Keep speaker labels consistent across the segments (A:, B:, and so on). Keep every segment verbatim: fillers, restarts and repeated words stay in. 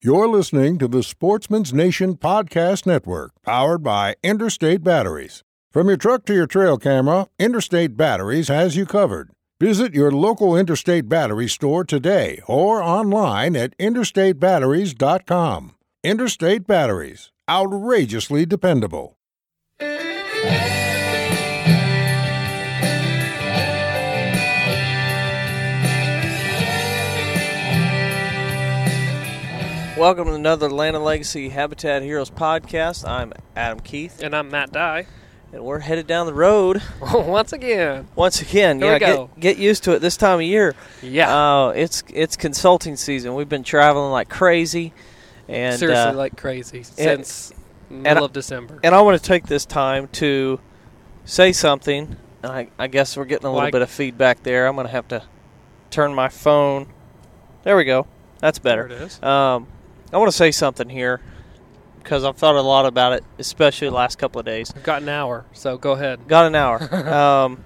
A: You're listening to the Sportsman's Nation Podcast Network, powered by Interstate Batteries. From your truck to your trail camera, Interstate Batteries has you covered. Visit your local Interstate Battery store today or online at interstate batteries dot com. Interstate Batteries, outrageously dependable.
B: Welcome to another Land and Legacy Habitat Heroes podcast. I'm Adam Keith.
C: And I'm Matt Dye.
B: And we're headed down the road.
C: Once again.
B: Once again.
C: Here
B: yeah,
C: we go.
B: Get, get used to it this time of year.
C: Yeah.
B: Uh, it's it's consulting season. We've been traveling like crazy. And
C: Seriously,
B: uh,
C: like crazy since
B: and,
C: middle
B: and
C: of December.
B: And I want to take this time to say something. I, I guess we're getting a little
C: like,
B: bit of feedback there. I'm going to have to turn my phone. There we go. That's better.
C: There it is.
B: Um, I want to say something here because I've thought a lot about it, especially the last couple of days.
C: We've got an hour, so go ahead.
B: Got an hour. um,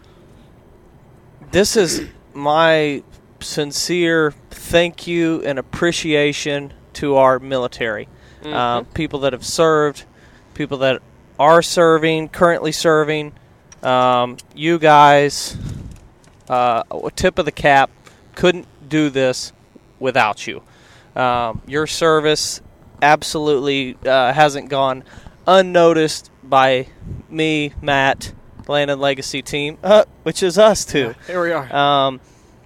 B: this is my sincere thank you and appreciation to our military.
C: Mm-hmm.
B: Uh, people that have served, people that are serving, currently serving. Um, you guys, uh, tip of the cap, couldn't do this without you. Um, your service absolutely uh, hasn't gone unnoticed by me, Matt, Land and Legacy team, uh, which is us too.
C: Yeah, here we are.
B: Um,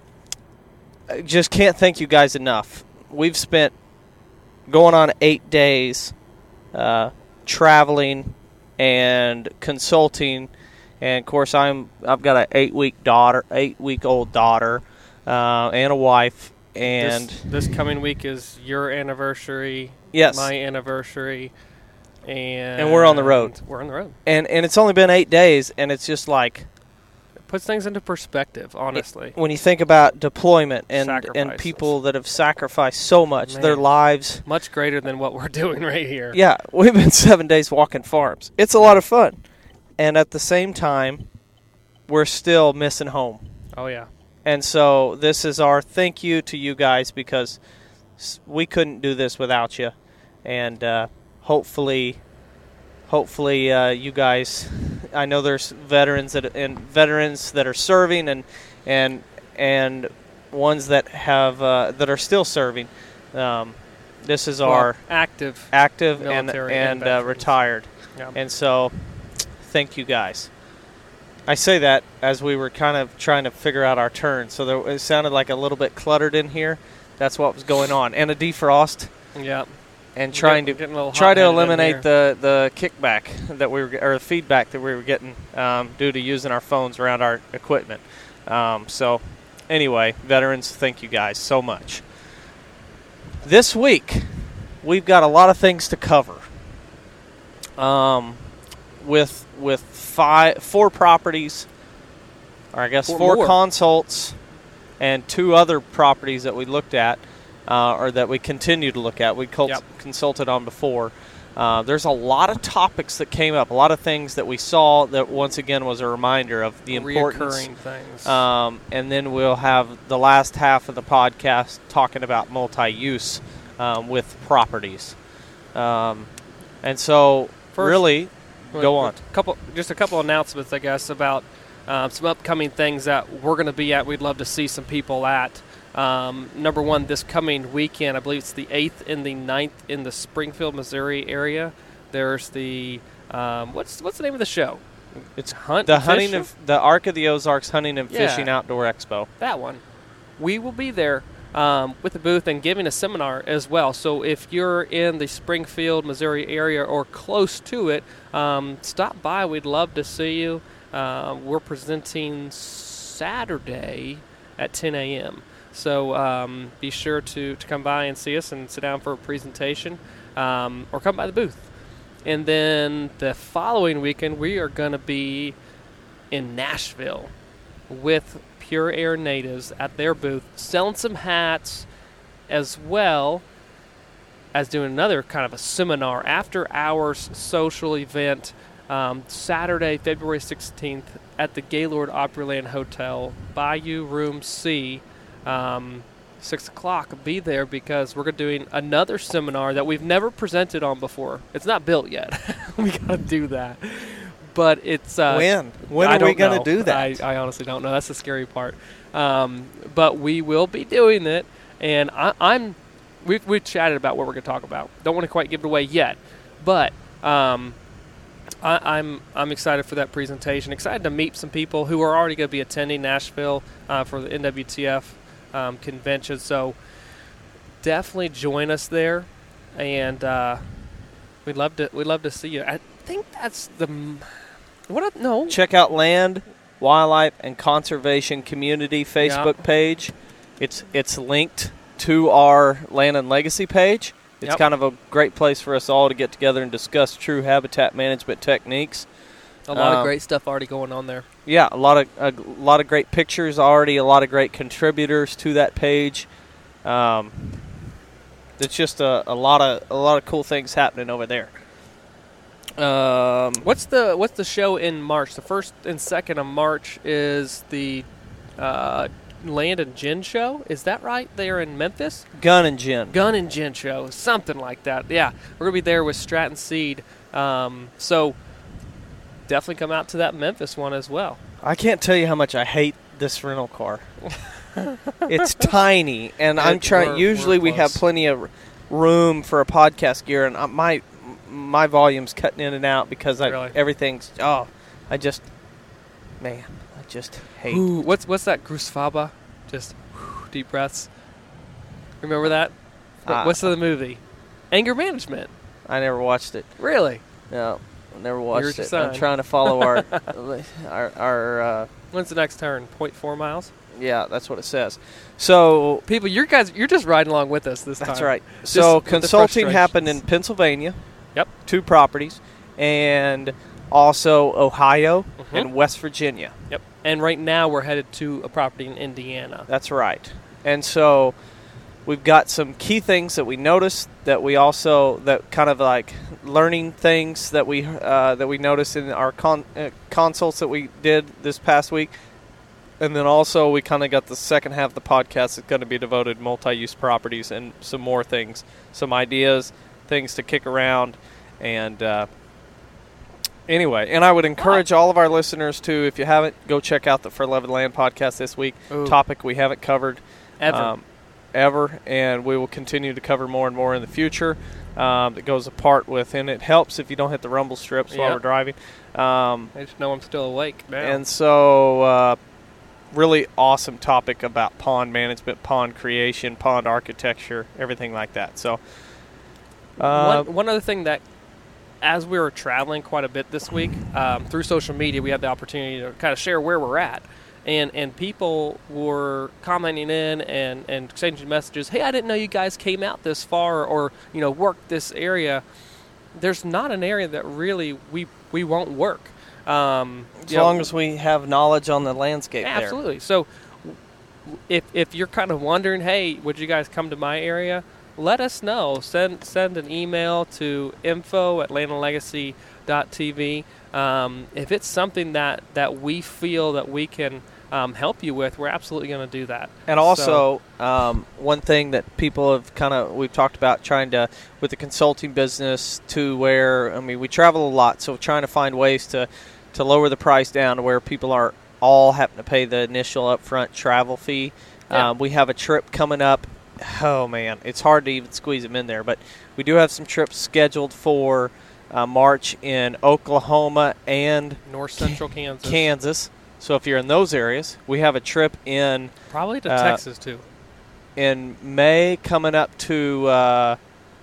B: I just can't thank you guys enough. We've spent going on eight days uh, traveling and consulting, and of course I'm I've got an eight week daughter, eight week old daughter, uh, and a wife. And
C: this, this coming week is your anniversary,
B: yes,
C: my anniversary, and
B: and we're on the road.
C: We're on the road,
B: and and it's only been eight days, and it's just like
C: it puts things into perspective. Honestly,
B: it, when you think about deployment and
C: Sacrifices.
B: and people that have sacrificed so much,
C: Man,
B: their lives,
C: much greater than what we're doing right here.
B: Yeah, we've been seven days walking farms. It's a lot of fun, and at the same time, we're still missing home.
C: Oh yeah.
B: And so this is our thank you to you guys because we couldn't do this without you. And uh, hopefully, hopefully uh, you guys. I know there's veterans that and veterans that are serving and and and ones that have uh, that are still serving. Um, this is
C: well,
B: our
C: active,
B: active and
C: military
B: and,
C: and
B: uh, retired.
C: Yeah.
B: And so, thank you guys. I say that as we were kind of trying to figure out our turn, so there, it sounded like a little bit cluttered in here. That's what was going on, and a defrost.
C: Yeah,
B: and trying
C: Get,
B: to try to eliminate the, the kickback that we were or the feedback that we were getting um, due to using our phones around our equipment. Um, so, anyway, veterans, thank you guys so much. This week, we've got a lot of things to cover. Um, with with five, four properties, or I guess
C: four,
B: four
C: more.
B: consults, and two other properties that we looked at, uh, or that we continue to look at. We cult-
C: yep.
B: consulted on before. Uh, there's a lot of topics that came up, a lot of things that we saw that once again was a reminder of the importance.
C: Reoccurring things.
B: Um, and then we'll have the last half of the podcast talking about multi-use um, with properties. Um, and so,
C: First,
B: really, go on.
C: Couple, just a couple announcements, I guess, about uh, some upcoming things that we're going to be at. We'd love to see some people at. Um, number one, this coming weekend, I believe it's the eighth and the ninth in the Springfield, Missouri area. There's the um, what's what's the name of the show?
B: It's
C: Hunt
B: the
C: and
B: hunting
C: Fish?
B: of the Arc of the Ozarks Hunting and
C: Yeah.
B: Fishing Outdoor Expo.
C: That one. We will be there um, with the booth and giving a seminar as well. So if you're in the Springfield, Missouri area or close to it, um, stop by. We'd love to see you. Uh, we're presenting Saturday at ten a.m. So um, be sure to, to come by and see us and sit down for a presentation um, or come by the booth. And then the following weekend, we are going to be in Nashville with Pure Air Natives at their booth, selling some hats as well as doing another kind of a seminar, after-hours social event, um, Saturday, February sixteenth at the Gaylord Opryland Hotel, Bayou Room C. Um, six o'clock, be there because we're doing another seminar that we've never presented on before. It's not built yet. We got to do that. But it's uh,
B: when when
C: I
B: are we
C: don't
B: going
C: know.
B: to do that?
C: I, I honestly don't know. That's the scary part. Um, but we will be doing it, and I, I'm we've we've chatted about what we're going to talk about. Don't want to quite give it away yet, but um, I, I'm I'm excited for that presentation. Excited to meet some people who are already going to be attending Nashville uh, for the N W T F um, convention. So definitely join us there, and uh, we'd love to we'd love to see you. I think that's the what? I, no,
B: Check out Land, Wildlife, and Conservation Community Facebook
C: Yeah.
B: page. It's it's linked to our Land and Legacy page. It's
C: Yep.
B: kind of a great place for us all to get together and discuss true habitat management techniques.
C: a lot
B: um,
C: of great stuff already going on there.
B: Yeah, a lot of a lot of great pictures already, a lot of great contributors to that page. Um, it's just a, a lot of a lot of cool things happening over there. Um,
C: What's the what's the show in March? The first and second of March is the uh, Land and Gin show. Is that right? They're in Memphis.
B: Gun and Gin.
C: Gun and Gin show, something like that. Yeah, we're gonna be there with Stratton Seed. Um, so definitely come out to that Memphis one as well.
B: I can't tell you how much I hate this rental car. It's tiny, and I'm
C: It-
B: trying.
C: we're-
B: Usually,
C: we're
B: we have
C: close.
B: plenty of room for a podcast gear, and uh, my my volume's cutting in and out because I
C: Really?
B: everything's. Oh, I just, man, I just hate.
C: Ooh, what's what's that Grusfaba? Just whew, deep breaths. Remember that? What-
B: Uh,
C: what's the movie? Anger Management.
B: I never watched it.
C: Really?
B: No, I never
C: Here's
B: watched
C: your
B: it. I'm
C: sign.
B: trying to follow our our our. Uh,
C: When's the next turn? point four miles.
B: yeah, that's what it says. So
C: People, you guys, you're just riding along with us this time.
B: that's right.
C: Just
B: So
C: with the
B: consulting happened in
C: frustrations.
B: Pennsylvania.
C: Yep.
B: Two properties, and also Ohio
C: Mhm.
B: and West Virginia.
C: Yep. And right now we're headed to a property in Indiana.
B: That's right. And so we've got some key things that we noticed that we also that kind of like learning things that we uh, that we noticed in our con- uh, consults that we did this past week. And then also we kind of got the second half of the podcast that's going to be devoted to multi-use properties and some more things, some ideas, things to kick around. And uh, anyway, and I would encourage all of our listeners to, if you haven't, go check out the For Love and Land podcast this week.
C: Ooh.
B: Topic we haven't covered
C: Ever.
B: um, ever, and we will continue to cover more and more in the future. Um, that goes apart with, and it helps if you don't hit the rumble strips while
C: Yeah.
B: we're driving. Um,
C: I just know I'm still awake now.
B: and so, uh, really awesome topic about pond management, pond creation, pond architecture, everything like that. So, uh,
C: one, one other thing that, as we were traveling quite a bit this week, um, through social media, we had the opportunity to kind of share where we're at. And and people were commenting in and, and exchanging messages. Hey, I didn't know you guys came out this far, or you know worked this area. There's not an area that really we we won't work. Um,
B: as
C: you know,
B: long as we have knowledge on the landscape there.
C: absolutely. So if if you're kind of wondering, hey, would you guys come to my area? Let us know. Send send an email to info at land and legacy dot t v. Um, if it's something that, that we feel that we can um, help you with, we're absolutely going to do that.
B: And also, um, one thing that people have kind of, we've talked about trying to, with the consulting business, to where, I mean, we travel a lot, so trying to find ways to, to lower the price down to where people are all having to pay the initial upfront travel fee.
C: Yeah.
B: Um, we have a trip coming up. Oh, man, it's hard to even squeeze them in there, but we do have some trips scheduled for uh, March in Oklahoma and
C: North Central Kansas.
B: Kansas. So if you're in those areas, we have a trip in
C: Probably to
B: uh,
C: Texas, too.
B: in May coming up to uh,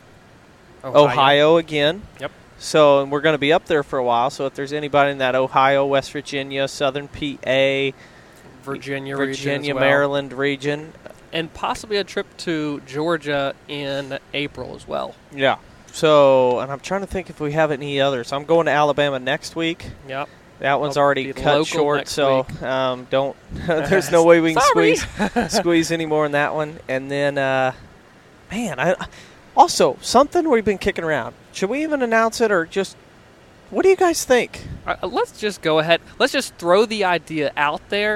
B: Ohio. again.
C: Yep.
B: So and we're going to be up there for a while. So if there's anybody in that Ohio, West Virginia, Southern P A,
C: Virginia, region
B: Virginia,
C: as well.
B: Maryland region.
C: And possibly a trip to Georgia in April as well.
B: Yeah. So, and I'm trying to think if we have any others. I'm going to Alabama next week.
C: Yep.
B: That one's
C: I'll
B: already
C: be
B: cut
C: local
B: short,
C: next
B: so
C: week.
B: um, don't. There's no way we can
C: Sorry.
B: squeeze squeeze any more in that one. And then, uh, man, I also something we've been kicking around. Should we even announce it, or just what do you guys think?
C: Uh, let's just go ahead. Let's just throw the idea out there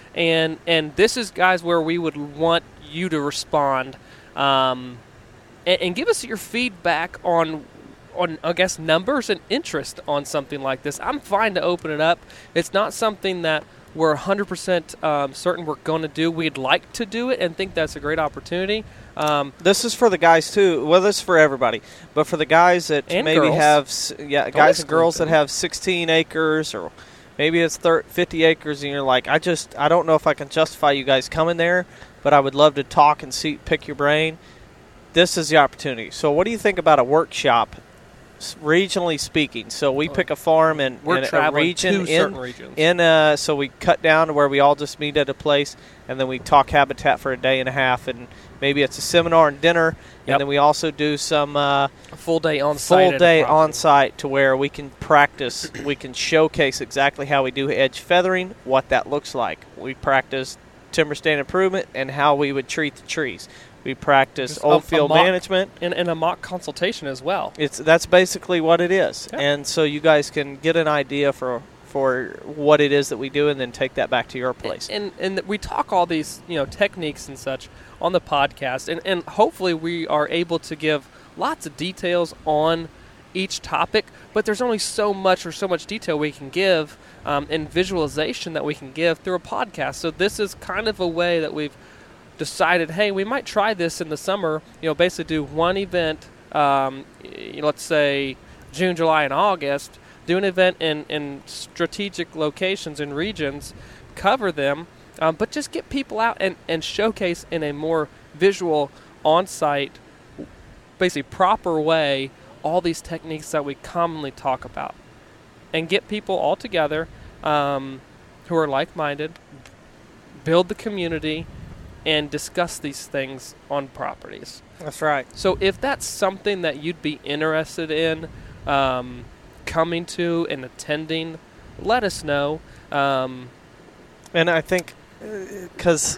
C: And and this is, guys, where we would want you to respond um, and, and give us your feedback on, on, I guess, numbers and interest on something like this. I'm fine to open it up. It's not something that we're one hundred percent um, certain we're going to do. We'd like to do it and think that's a great opportunity. Um,
B: this is for the guys too. Well, this is for everybody, but for the guys that
C: and
B: maybe
C: girls.
B: have, yeah,
C: Don't
B: guys and
C: exclude
B: girls
C: them.
B: that have sixteen acres, or maybe it's thirty, fifty acres, and you're like, I just, I don't know if I can justify you guys coming there, but I would love to talk and see, pick your brain. This is the opportunity. So, what do you think about a workshop, s- regionally speaking? So we pick a farm and,
C: We're
B: and a
C: traveling
B: region
C: to
B: in,
C: certain regions.
B: in uh, so we cut down to where we all just meet at a place, and then we talk habitat for a day and a half, and maybe it's a seminar and dinner,
C: Yep.
B: and then we also do some uh,
C: a full day on site.
B: full day on site to where we can practice, we can showcase exactly how we do edge feathering, what that looks like. We practice timber stand improvement and how we would treat the trees. We practice
C: Just a-
B: old
C: a
B: field
C: mock-
B: management.
C: And, and a mock consultation as well.
B: It's that's basically what it is,
C: Yeah.
B: and so you guys can get an idea for for what it is that we do, and then take that back to your place.
C: And and we talk all these, you know, techniques and such on the podcast, and, and hopefully we are able to give lots of details on each topic, but there's only so much or so much detail we can give um, and visualization that we can give through a podcast. So this is kind of a way that we've decided, hey, we might try this in the summer, you know, basically do one event, um, y- let's say June, July, and August, do an event in, in strategic locations and regions, cover them, um, but just get people out and, and showcase in a more visual, on-site, basically proper way, all these techniques that we commonly talk about. And get people all together um, who are like-minded, build the community, and discuss these things on properties.
B: That's right.
C: So if that's something that you'd be interested in um, coming to and attending, let us know. Um,
B: And I think because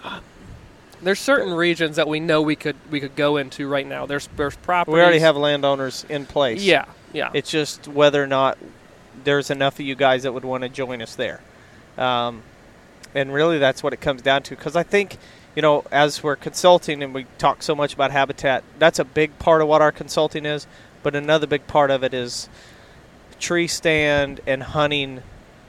C: there's certain regions that we know we could we could go into right now. There's there's properties.
B: we already have landowners in place.
C: Yeah, yeah.
B: It's just whether or not there's enough of you guys that would want to join us there. Um, and really that's what it comes down to. Because I think, you know, as we're consulting and we talk so much about habitat, that's a big part of what our consulting is. But another big part of it is tree stand and hunting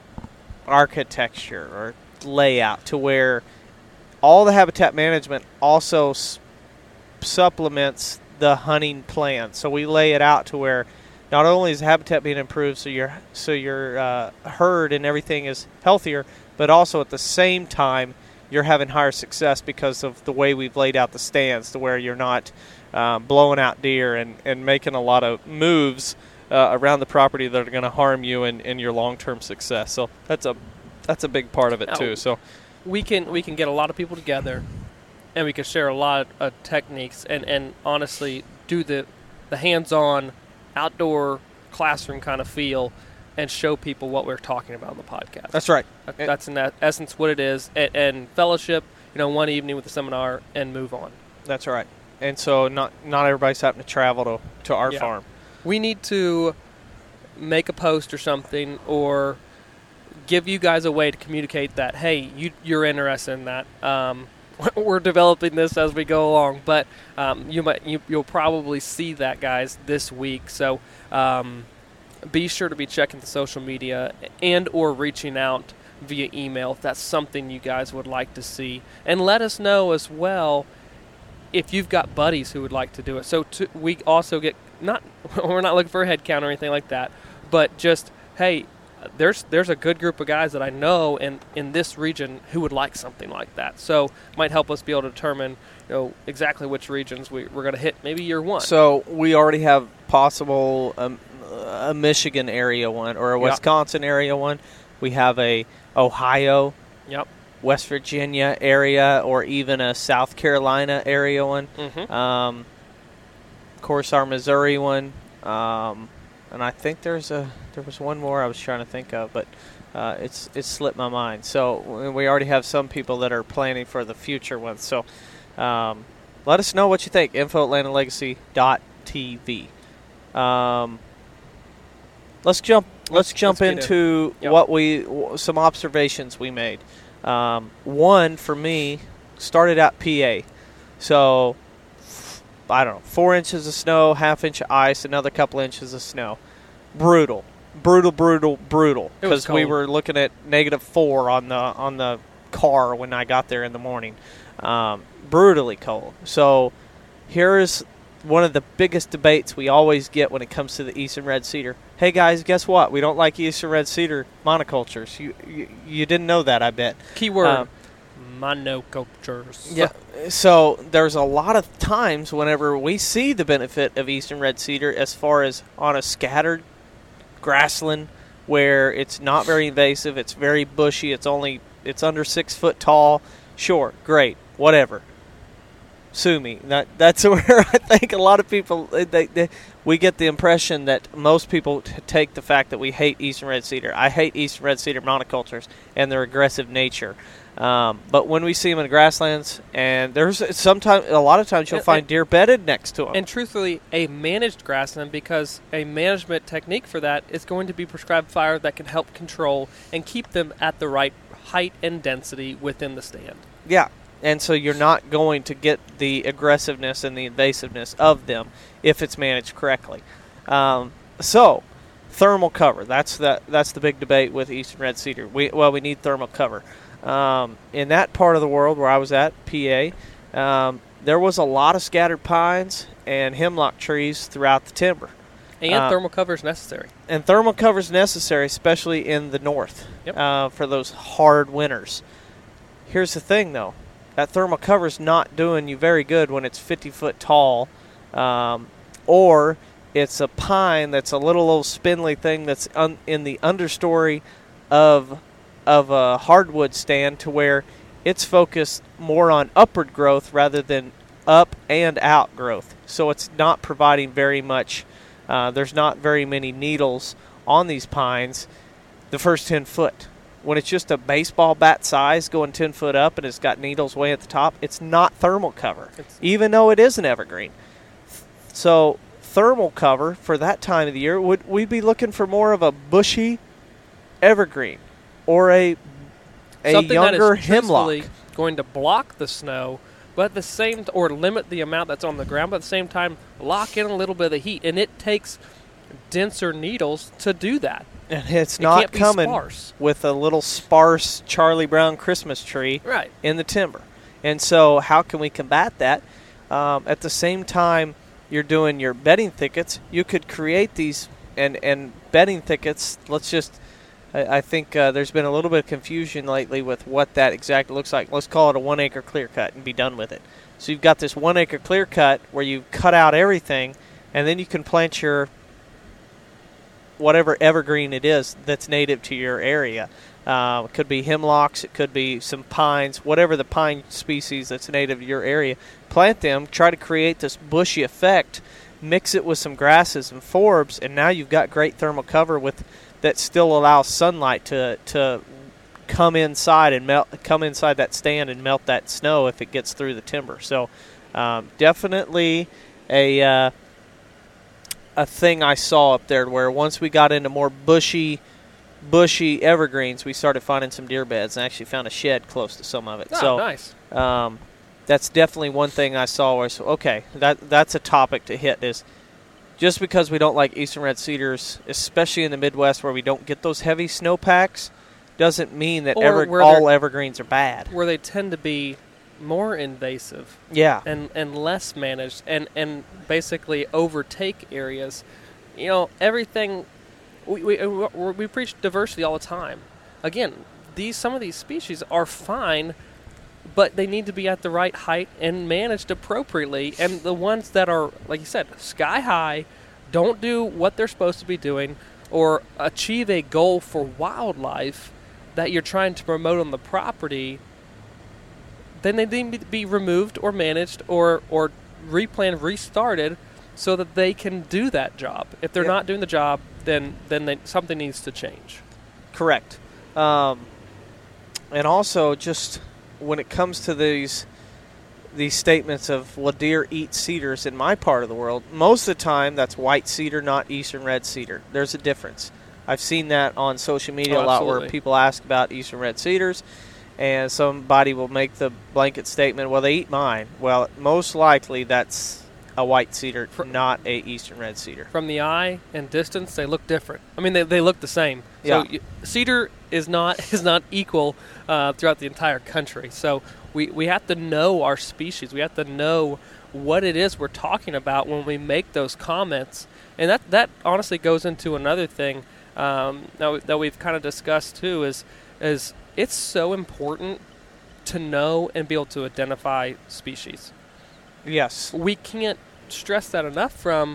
B: architecture or layout, to where all the habitat management also s- supplements the hunting plan. So we lay it out to where not only is habitat being improved, so your so your uh, herd and everything is healthier, but also at the same time you're having higher success because of the way we've laid out the stands, to where you're not uh, blowing out deer and, and making a lot of moves uh, around the property that are going to harm you and, and your long-term success. So that's a that's a big part of it
C: Now,
B: too. So
C: we can we can get a lot of people together, and we can share a lot of techniques, and, and honestly do the the hands-on, outdoor classroom kind of feel, and show people what we're talking about on the podcast.
B: that's right.
C: That- That's in that essence what it is, and, and fellowship. You know, one evening with the seminar and move on.
B: That's right. And so not not everybody's having to travel to, to our
C: Yeah.
B: farm.
C: We need to make a post or something, or give you guys a way to communicate that, hey, you, you're interested in that. Um, we're developing this as we go along, but um, you might you, you'll probably see that, guys, this week. So um, be sure to be checking the social media and or reaching out via email if that's something you guys would like to see, and let us know as well if you've got buddies who would like to do it. So to, we also get not we're not looking for a head count or anything like that, but just, hey, there's there's a good group of guys that I know in, in this region who would like something like that. So might help us be able to determine, you know, exactly which regions we, we're going to hit maybe year one.
B: So we already have possible um, a Michigan area one or a
C: Yep.
B: Wisconsin area one. We have a Ohio,
C: Yep.
B: West Virginia area, or even a South Carolina area one.
C: Mm-hmm.
B: Um, of course, our Missouri one, um, and I think there's a there was one more I was trying to think of, but uh, it's it's slipped my mind. So we already have some people that are planning for the future ones. So um, let us know what you think. info at land and legacy dot t v. Um, let's jump. Let's,
C: Let's-
B: jump
C: let's get
B: into
C: Yep.
B: what we w- some observations we made. Um, one, for me, started out P A. So, I don't know, four inches of snow, half inch of ice, another couple inches of snow. Brutal. Brutal, brutal, brutal. Because we were looking at negative four on the on the car when I got there in the morning. Um, brutally cold. So here's one of the biggest debates we always get when it comes to the Eastern Red Cedar. Hey guys, guess what? We don't like Eastern Red Cedar monocultures. You you, you didn't know that, I bet.
C: Keyword.
B: Um,
C: monocultures.
B: Yeah. So there's a lot of times whenever we see the benefit of Eastern Red Cedar as far as on a scattered grassland where it's not very invasive, it's very bushy, it's only it's under six foot tall. Sure, great, whatever. Sue me. That that's where I think a lot of people they, they we get the impression that most people t- take the fact that we hate Eastern Red Cedar. I hate Eastern Red Cedar monocultures and their aggressive nature. Um, but when we see them in grasslands, and there's sometimes, a lot of times you'll
C: and,
B: find
C: and,
B: deer bedded next to them.
C: And truthfully, a managed grassland, because a management technique for that is going to be prescribed fire that can help control and keep them at the right height and density within the stand.
B: Yeah, and so you're not going to get the aggressiveness and the invasiveness of them if it's managed correctly. Um, so, thermal cover. That's the, that's the big debate with Eastern Red Cedar. We, well, we need thermal cover. Um, in that part of the world where I was at, P A, um, there was a lot of scattered pines and hemlock trees throughout the timber.
C: And uh, thermal cover is necessary.
B: And thermal cover is necessary, especially in the north,
C: yep.
B: uh, for those hard winters. Here's the thing, though. That thermal cover is not doing you very good when it's fifty foot tall, um, or it's a pine that's a little old spindly thing that's un- in the understory of of a hardwood stand, to where it's focused more on upward growth rather than up and out growth. So it's not providing very much. Uh, there's not very many needles on these pines the first ten foot. When it's just a baseball bat size going ten foot up and it's got needles way at the top, it's not thermal cover, it's even though it is an evergreen. So thermal cover for that time of the year, would we'd be looking for more of a bushy evergreen or a a
C: Something
B: younger
C: that is
B: hemlock
C: going to block the snow, but at the same t- or limit the amount that's on the ground, but at the same time lock in a little bit of the heat, and it takes denser needles to do that.
B: And it's
C: it
B: not
C: can't be
B: coming
C: sparse.
B: with a little sparse Charlie Brown Christmas tree
C: right.
B: in the timber. And so how can we combat that? Um, at the same time you're doing your bedding thickets, you could create these and, and bedding thickets. Let's just, I, I think uh, there's been a little bit of confusion lately with what that exactly looks like. Let's call it a one acre clear cut and be done with it. So you've got this one acre clear cut where you cut out everything, and then you can plant your whatever evergreen it is that's native to your area. Uh, it could be hemlocks, it could be some pines, whatever the pine species that's native to your area. Plant them, try to create this bushy effect, mix it with some grasses and forbs, and now you've got great thermal cover with that still allows sunlight to to come inside and melt, come inside that stand and melt that snow if it gets through the timber. So um, definitely a uh, a thing I saw up there, where once we got into more bushy, bushy evergreens, we started finding some deer beds, and actually found a shed close to some of it.
C: Oh,
B: so
C: nice.
B: Um, that's definitely one thing I saw where I said, okay, that that's a topic to hit. Is just because we don't like Eastern Red Cedars, especially in the Midwest where we don't get those heavy snowpacks, doesn't mean that ever, all evergreens are bad.
C: Where they tend to be more invasive,
B: yeah,
C: and and less managed, and and basically overtake areas. You know, everything. We we we preach diversity all the time. Again, these some of these species are fine, but they need to be at the right height and managed appropriately. And the ones that are, like you said, sky high, don't do what they're supposed to be doing, or achieve a goal for wildlife that you're trying to promote on the property, then they need to be removed or managed or, or replanted, restarted, so that they can do that job. If they're
B: yep.
C: not doing the job, then then they, something needs to change.
B: Correct. Um, and also, just when it comes to these these statements of, well, deer eat cedars in my part of the world, most of the time that's white cedar, not Eastern Red Cedar. There's a difference. I've seen that on social media
C: oh,
B: a lot,
C: absolutely.
B: where people ask about Eastern Red Cedars, and somebody will make the blanket statement, well, they eat mine. Well, most likely that's a white cedar, For, not a eastern red cedar.
C: From the eye and distance, they look different. I mean, they, they look the same.
B: Yeah.
C: So you, cedar is not is not equal uh, throughout the entire country. So we, we have to know our species. We have to know what it is we're talking about when we make those comments. And that, that honestly goes into another thing um, that, that we've kind of discussed too is is it's so important to know and be able to identify species.
B: Yes.
C: We can't stress that enough from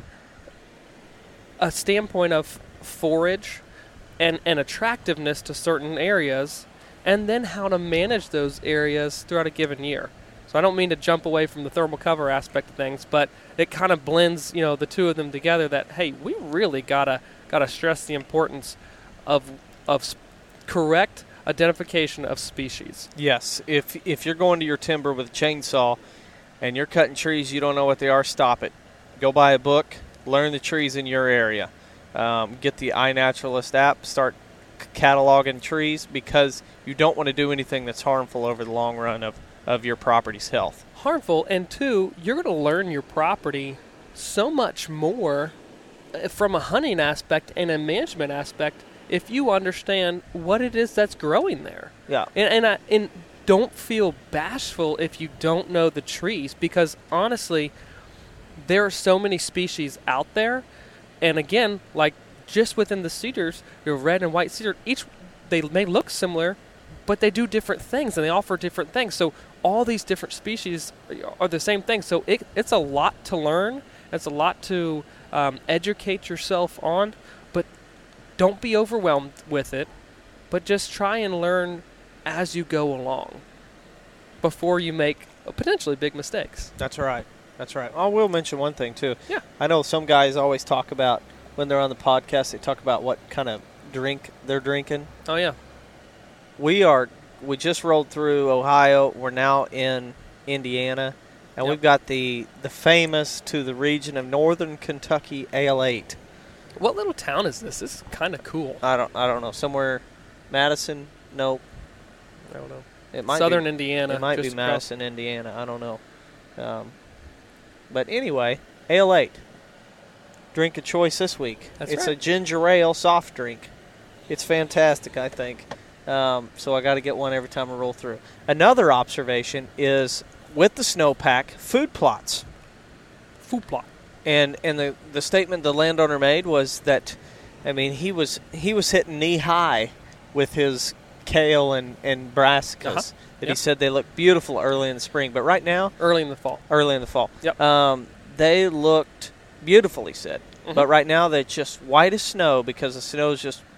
C: a standpoint of forage and, and attractiveness to certain areas, and then how to manage those areas throughout a given year. So I don't mean to jump away from the thermal cover aspect of things, but it kind of blends, you know, the two of them together that, hey, we really gotta gotta stress the importance of of sp- correct identification of species.
B: Yes. If if you're going to your timber with a chainsaw and you're cutting trees, you don't know what they are, stop it. Go buy a book, learn the trees in your area. Um, get the iNaturalist app, start c- cataloging trees, because you don't want to do anything that's harmful over the long run of, of your property's health.
C: Harmful, and two, you're going to learn your property so much more from a hunting aspect and a management aspect if you understand what it is that's growing there.
B: Yeah.
C: And and, I, and don't feel bashful if you don't know the trees, because honestly, there are so many species out there. And again, like just within the cedars, your red and white cedar, each they may look similar, but they do different things and they offer different things. So all these different species are the same thing. So it, it's a lot to learn. It's a lot to um, educate yourself on, but don't be overwhelmed with it. But just try and learn as you go along before you make potentially big mistakes.
B: That's right. That's right. I will mention one thing, too.
C: Yeah.
B: I know some guys always talk about, when they're on the podcast, they talk about what kind of drink they're drinking.
C: Oh, yeah.
B: We are, we just rolled through Ohio. We're now in Indiana. And
C: Yep.
B: we've got the, the famous to the region of Northern Kentucky Ale eight.
C: What little town is this? This is kind of cool.
B: I don't I don't know. Somewhere, Madison? No.
C: I don't know.
B: It might
C: Southern
B: be,
C: Indiana.
B: It might be
C: just across-
B: Madison, Indiana. I don't know. Um, but anyway, Ale eight. Drink of choice this week.
C: That's
B: it's
C: right.
B: a ginger ale soft drink. It's fantastic, I think. Um, so I got to get one every time I roll through. Another observation is with the snowpack, food plots.
C: Food plot.
B: And and the, the statement the landowner made was that, I mean, he was he was hitting knee high with his kale and, and brassicas.
C: Uh-huh.
B: That
C: Yep.
B: he said they look beautiful early in the spring. But right now,
C: Early in the fall.
B: early in the fall,
C: Yep.
B: um, they looked beautiful, he said.
C: Mhm.
B: But right now, they're just white as snow because the snow is just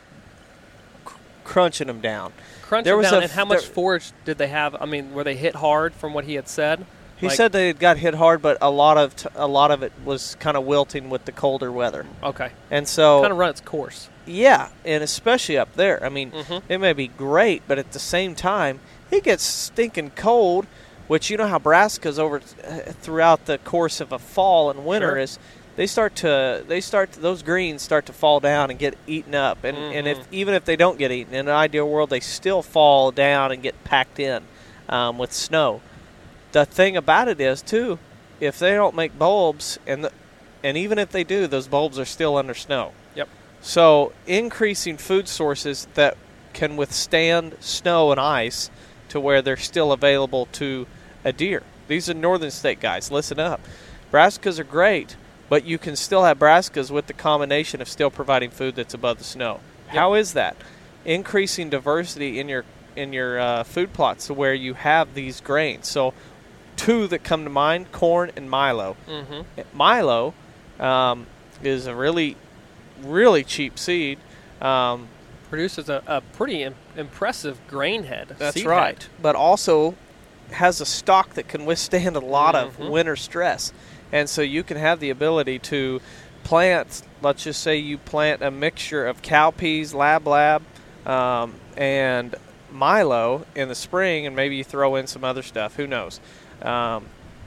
B: cr- crunching them down.
C: Crunch
B: There
C: it
B: was
C: down,
B: a
C: and how
B: f-
C: much
B: there-
C: forage did they have? I mean, were they hit hard from what he had said?
B: He
C: Like-
B: said they got hit hard, but a lot of t- a lot of it was kind of wilting with the colder weather.
C: Okay.
B: And so,
C: Kind of run its course.
B: yeah, and especially up there. I mean,
C: Mhm.
B: it may be great, but at the same time, it gets stinking cold, which you know how brassicas over uh, throughout the course of a fall and winter
C: Sure.
B: is. They start to they start to, those greens start to fall down and get eaten up, and and if
C: Mhm.
B: even if they don't get eaten, in an ideal world, they still fall down and get packed in um, with snow. The thing about it is too, if they don't make bulbs, and the, and even if they do, those bulbs are still under snow.
C: Yep.
B: So increasing food sources that can withstand snow and ice to where they're still available to a deer. These are northern state guys. Listen up. Brassicas are great, but you can still have brassicas with the combination of still providing food that's above the snow.
C: Yep.
B: How is that? Increasing diversity in your in your uh, food plots to where you have these grains. So two that come to mind, corn and milo.
C: Mm-hmm.
B: Milo um, is a really, really cheap seed. Um,
C: Produces a, a pretty Im- impressive grain head.
B: That's
C: seed
B: right.
C: head.
B: But also has a stalk that can withstand a lot
C: Mhm.
B: of winter stress. And so you can have the ability to plant, let's just say you plant a mixture of cowpeas, lab lab, um, and milo in the spring, and maybe you throw in some other stuff. Who knows? Um,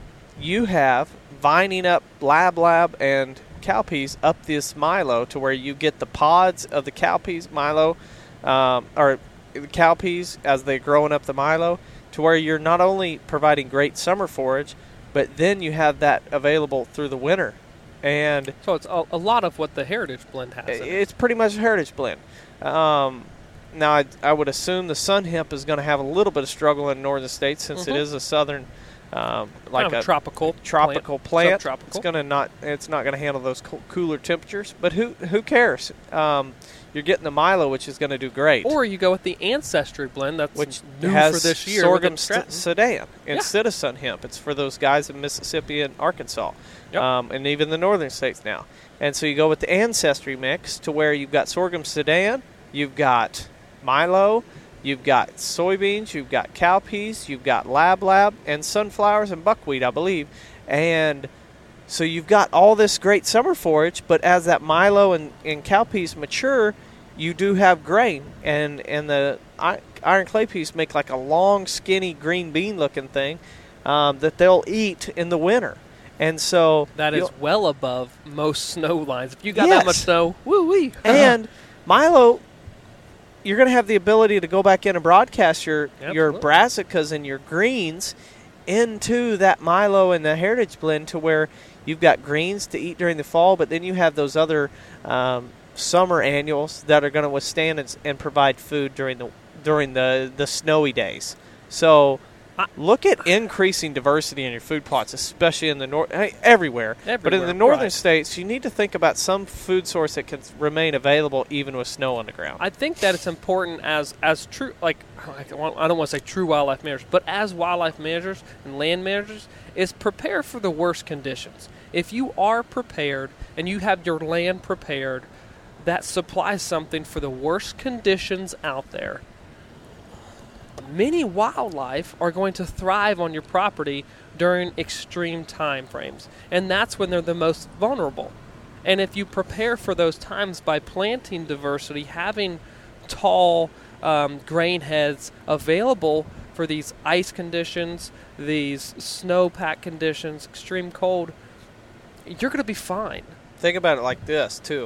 B: you have vining up lab lab and cowpeas up this milo to where you get the pods of the cowpeas, milo, um, or the cow peas as they're growing up the milo, to where you're not only providing great summer forage, but then you have that available through the winter. And
C: so it's a, a lot of what the Heritage Blend has. In
B: it's
C: it.
B: pretty much a Heritage Blend. Um, now, I, I would assume the Sun Hemp is going to have a little bit of struggle in northern states since mm-hmm. it is a southern, um, like
C: kind of
B: a,
C: a tropical
B: tropical plant.
C: plant.
B: It's going to not. It's not going to handle those co- cooler temperatures. But who who cares? Um, you're getting the Milo, which is going to do great.
C: Or you go with the Ancestry Blend, that's
B: which
C: new
B: has
C: for this year.
B: sorghum st- Sudan
C: yeah.
B: instead of Sun Hemp. It's for those guys in Mississippi and Arkansas,
C: yep.
B: um, and even the northern states now. And so you go with the Ancestry mix to where you've got sorghum Sudan, you've got Milo, you've got soybeans, you've got cowpeas, you've got Lab Lab, and sunflowers and buckwheat, I believe. And so you've got all this great summer forage, but as that Milo and, and cowpeas mature, you do have grain. And, and the iron clay peas make like a long, skinny, green bean-looking thing um, that they'll eat in the winter. And so
C: that is well above most snow lines. If you got
B: yes.
C: that much snow, woo-wee.
B: And Milo, you're going to have the ability to go back in and broadcast your, your brassicas and your greens into that Milo and the Heritage Blend to where you've got greens to eat during the fall, but then you have those other um, summer annuals that are going to withstand and, and provide food during the during the, the snowy days. So look at increasing diversity in your food plots, especially in the north, everywhere.
C: everywhere.
B: But in the northern
C: right.
B: states, you need to think about some food source that can remain available even with snow on the ground.
C: I think that it's important as as true, like I don't want to say true wildlife managers, but as wildlife managers and land managers, is prepare for the worst conditions. If you are prepared and you have your land prepared, that supplies something for the worst conditions out there. Many wildlife are going to thrive on your property during extreme time frames, and that's when they're the most vulnerable. And if you prepare for those times by planting diversity, having tall um, grain heads available for these ice conditions, these snowpack conditions, extreme cold, you're going to be fine.
B: Think about it like this, too.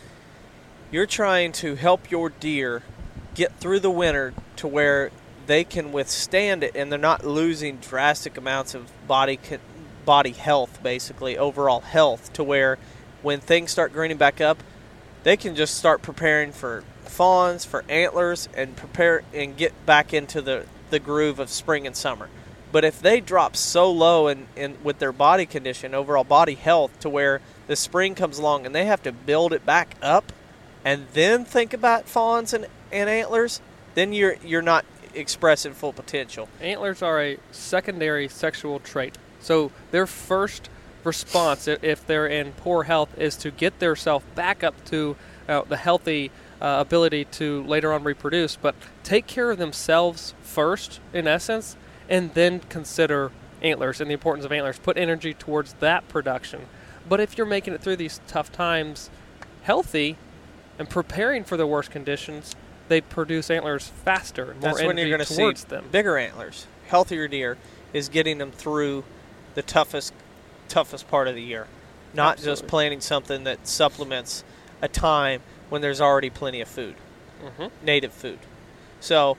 B: You're trying to help your deer get through the winter to where they can withstand it and they're not losing drastic amounts of body body health, basically, overall health, to where when things start greening back up, they can just start preparing for fawns, for antlers, and prepare and get back into the, the groove of spring and summer. But if they drop so low in, in with their body condition, overall body health, to where the spring comes along and they have to build it back up and then think about fawns and, and antlers, then you're you're not expressing full potential.
C: Antlers are a secondary sexual trait. So their first response, if they're in poor health, is to get themselves back up to uh, the healthy uh, ability to later on reproduce, but take care of themselves first, in essence, and then consider antlers and the importance of antlers. Put energy towards that production. But if you're making it through these tough times healthy and preparing for the worst conditions, they produce antlers faster and more
B: That's when
C: energy
B: you're going to
C: towards
B: see
C: them.
B: Bigger antlers. Healthier deer is getting them through the toughest toughest part of the year. Not
C: Absolutely.
B: Just planting something that supplements a time when there's already plenty of food,
C: mm-hmm.
B: native food. So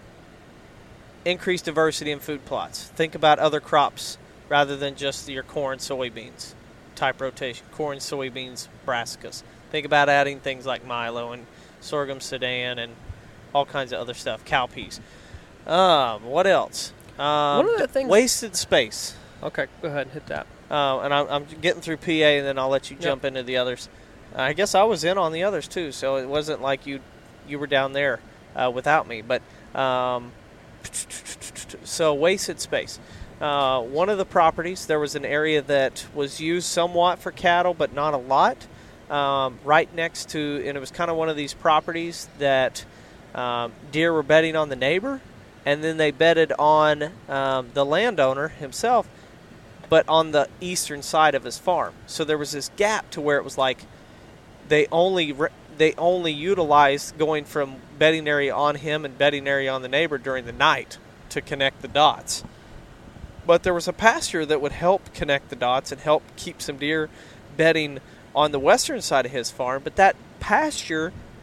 B: increase diversity in food plots. Think about other crops rather than just your corn, soybeans type rotation. Corn, soybeans, brassicas. Think about adding things like Milo and sorghum Sudan and all kinds of other stuff. Cowpeas. Um, what else? Um,
C: One of the things
B: wasted space.
C: Okay, go ahead and hit that.
B: Uh, and I'm, I'm getting through P A, and then I'll let you jump
C: yep.
B: into the others. Uh, I guess I was in on the others too, so it wasn't like you you were down there uh, without me. But um, so wasted space. Uh, one of the properties, there was an area that was used somewhat for cattle, but not a lot. Um, right next to, and it was kind of one of these properties that um, deer were bedding on the neighbor, and then they bedded on um, the landowner himself, but on the eastern side of his farm. So there was this gap to where it was like they only re- they only utilized going from bedding area on him and bedding area on the neighbor during the night to connect the dots. But there was a pasture that would help connect the dots and help keep some deer bedding on the western side of his farm, but that pasture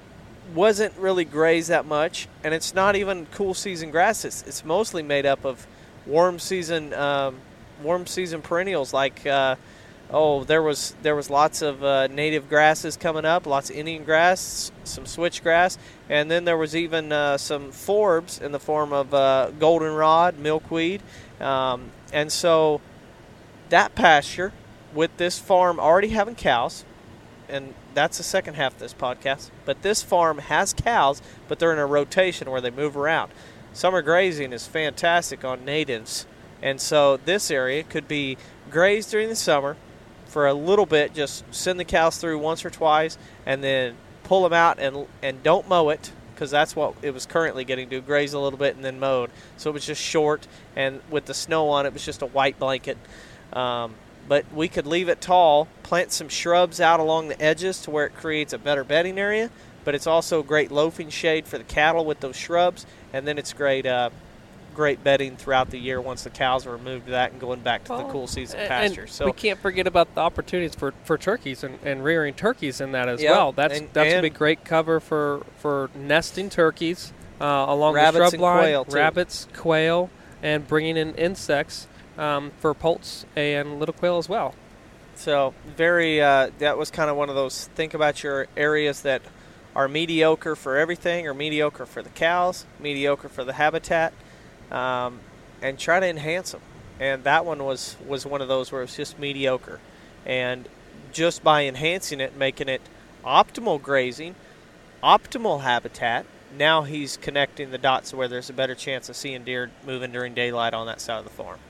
B: wasn't really grazed that much, and it's not even cool season grass. It's, it's mostly made up of warm season um, warm season perennials like uh, oh there was there was lots of uh, native grasses coming up, lots of Indian grass, some switchgrass, and then there was even uh, some forbs in the form of uh, goldenrod, milkweed, um, and so that pasture with this farm already having cows, and that's the second half of this podcast, but this farm has cows, but they're in a rotation where they move around. Summer grazing is fantastic on natives, and so this area could be grazed during the summer for a little bit, just send the cows through once or twice, and then pull them out and and don't mow it, because that's what it was currently getting to, graze a little bit and then mowed. So it was just short, and with the snow on it, it was just a white blanket. Um, but we could leave it tall, plant some shrubs out along the edges to where it creates a better bedding area, but it's also great loafing shade for the cattle with those shrubs, and then it's great uh, great bedding throughout the year once the cows are removed to that and going back to well, the cool season pasture.
C: And
B: so
C: we can't forget about the opportunities for, for turkeys and, and rearing turkeys in that as
B: yep,
C: well. That's
B: and,
C: that's
B: and
C: a big great cover for, for nesting turkeys uh, along
B: rabbits
C: the shrub
B: and
C: line,
B: quail too.
C: rabbits, quail, and bringing in insects um, for poults and little quail as well.
B: So very, uh, that was kind of one of those, think about your areas that are mediocre for everything, or mediocre for the cows, mediocre for the habitat, um, and try to enhance them. And that one was, was one of those where it was just mediocre. And just by enhancing it, making it optimal grazing, optimal habitat, now he's connecting the dots where there's a better chance of seeing deer moving during daylight on that side of the farm.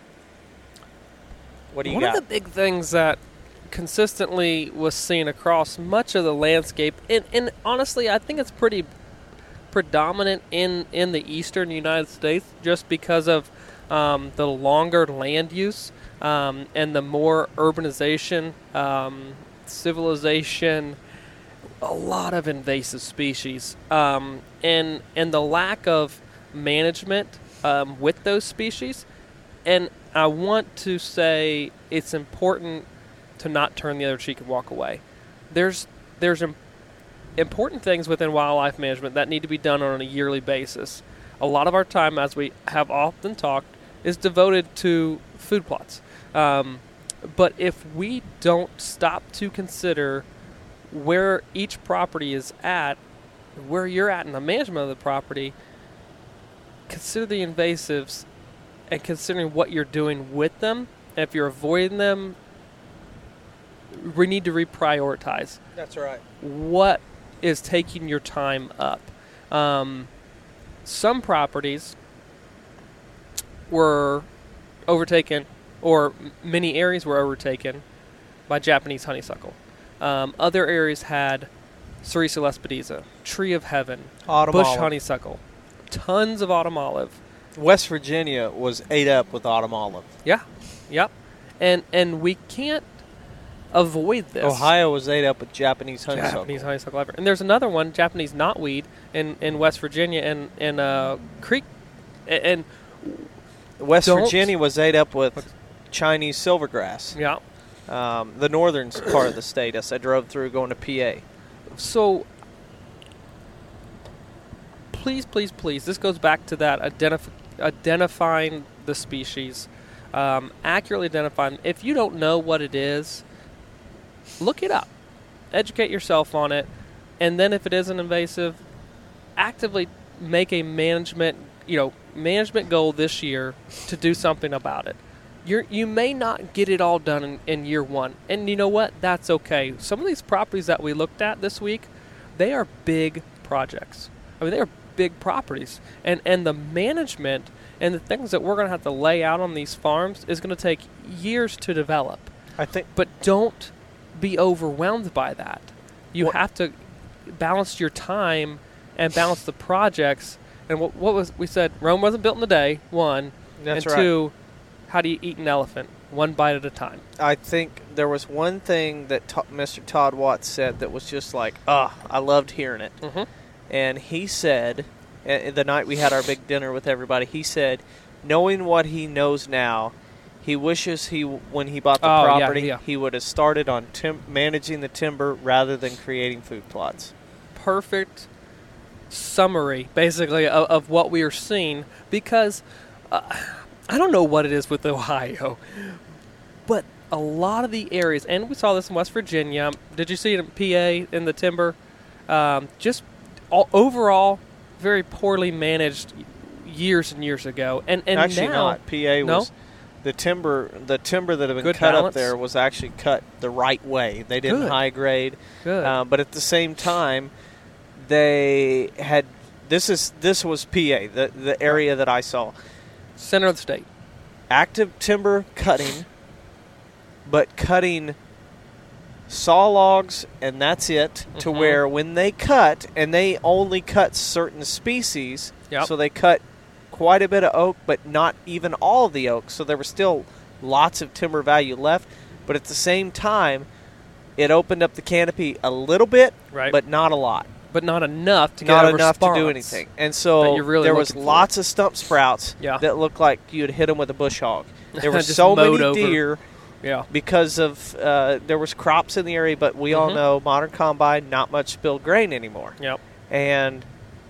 B: What do you
C: One
B: got?
C: One of the big things that consistently was seen across much of the landscape, and, and honestly, I think it's pretty predominant in, in the eastern United States, just because of um, the longer land use um, and the more urbanization, um, civilization, a lot of invasive species, um, and and the lack of management um, with those species. And I want to say it's important to not turn the other cheek and walk away. There's there's im- important things within wildlife management that need to be done on a yearly basis. A lot of our time, as we have often talked, is devoted to food plots. Um, but if we don't stop to consider where each property is at, where you're at in the management of the property, consider the invasives and considering what you're doing with them. And if you're avoiding them, we need to reprioritize.
B: That's right.
C: What is taking your time up? Um, some properties were overtaken, or many areas were overtaken by Japanese honeysuckle. Um, other areas had Sericea lespedeza, tree of heaven,
B: autumn
C: bush
B: olive.
C: honeysuckle, tons of autumn olive.
B: West Virginia was ate up with autumn olive.
C: Yeah, yep. And and we can't avoid this.
B: Ohio was ate up with Japanese honeysuckle.
C: Japanese honeysuckle ever. And there's another one, Japanese knotweed, in, in West Virginia and in uh, Creek. And, and
B: West Virginia was ate up with Chinese silvergrass.
C: Yeah.
B: Um, the northern part of the state, as I drove through going to P A.
C: So, please, please, please, this goes back to that identif- identifying the species, um, accurately identifying. If you don't know what it is, look it up, educate yourself on it, and then if it is an invasive, actively make a management, you know, management goal this year to do something about it. You're, you may not get it all done in, in year one, and you know what? That's okay. Some of these properties that we looked at this week, they are big projects. I mean, they are big properties, and and the management and the things that we're going to have to lay out on these farms is going to take years to develop.
B: I think,
C: but don't be overwhelmed by that. You what? have to balance your time and balance the projects. And what, what was we said? Rome wasn't built in a day. One,
B: That's
C: and
B: right.
C: two, how do you eat an elephant? One bite at a time.
B: I think there was one thing that t- Mister Todd Watts said that was just like, ah, oh, I loved hearing it.
C: Mm-hmm.
B: And he said, uh, the night we had our big dinner with everybody, he said, knowing what he knows now, he wishes he, when he bought the
C: oh,
B: property,
C: yeah, yeah.
B: he would have started on tim- managing the timber rather than creating food plots.
C: Perfect summary, basically, of, of what we are seeing, because uh, I don't know what it is with Ohio, but a lot of the areas, and we saw this in West Virginia. Did you see it in P A in the timber? Um, just all, overall, very poorly managed years and years ago. And, and
B: actually
C: now,
B: not. P A
C: no?
B: was the timber. The timber that had been
C: Good
B: cut
C: balance?
B: up there was actually cut the right way. They didn't
C: Good.
B: high grade,
C: Good.
B: uh, but at the same time, they had. This is this was P A, the the area that I saw.
C: Center of the state.
B: Active timber cutting, but cutting saw logs, and that's it, to
C: Mhm.
B: where when they cut, and they only cut certain species,
C: Yep.
B: so they cut quite a bit of oak, but not even all of the oak, so there was still lots of timber value left, but at the same time, it opened up the canopy a little bit,
C: Right.
B: but not a lot.
C: But not enough to get
B: Not
C: a
B: enough to do
C: response.
B: anything. And
C: that
B: so
C: you're really
B: there was
C: looking for.
B: lots of stump sprouts
C: Yeah.
B: that looked like you'd hit them with a bush hog. There were
C: Just
B: so
C: mowed
B: many
C: over.
B: deer
C: Yeah.
B: because of uh, there was crops in the area, but we all
C: Mhm.
B: know modern combine, not much spilled grain anymore.
C: Yep.
B: And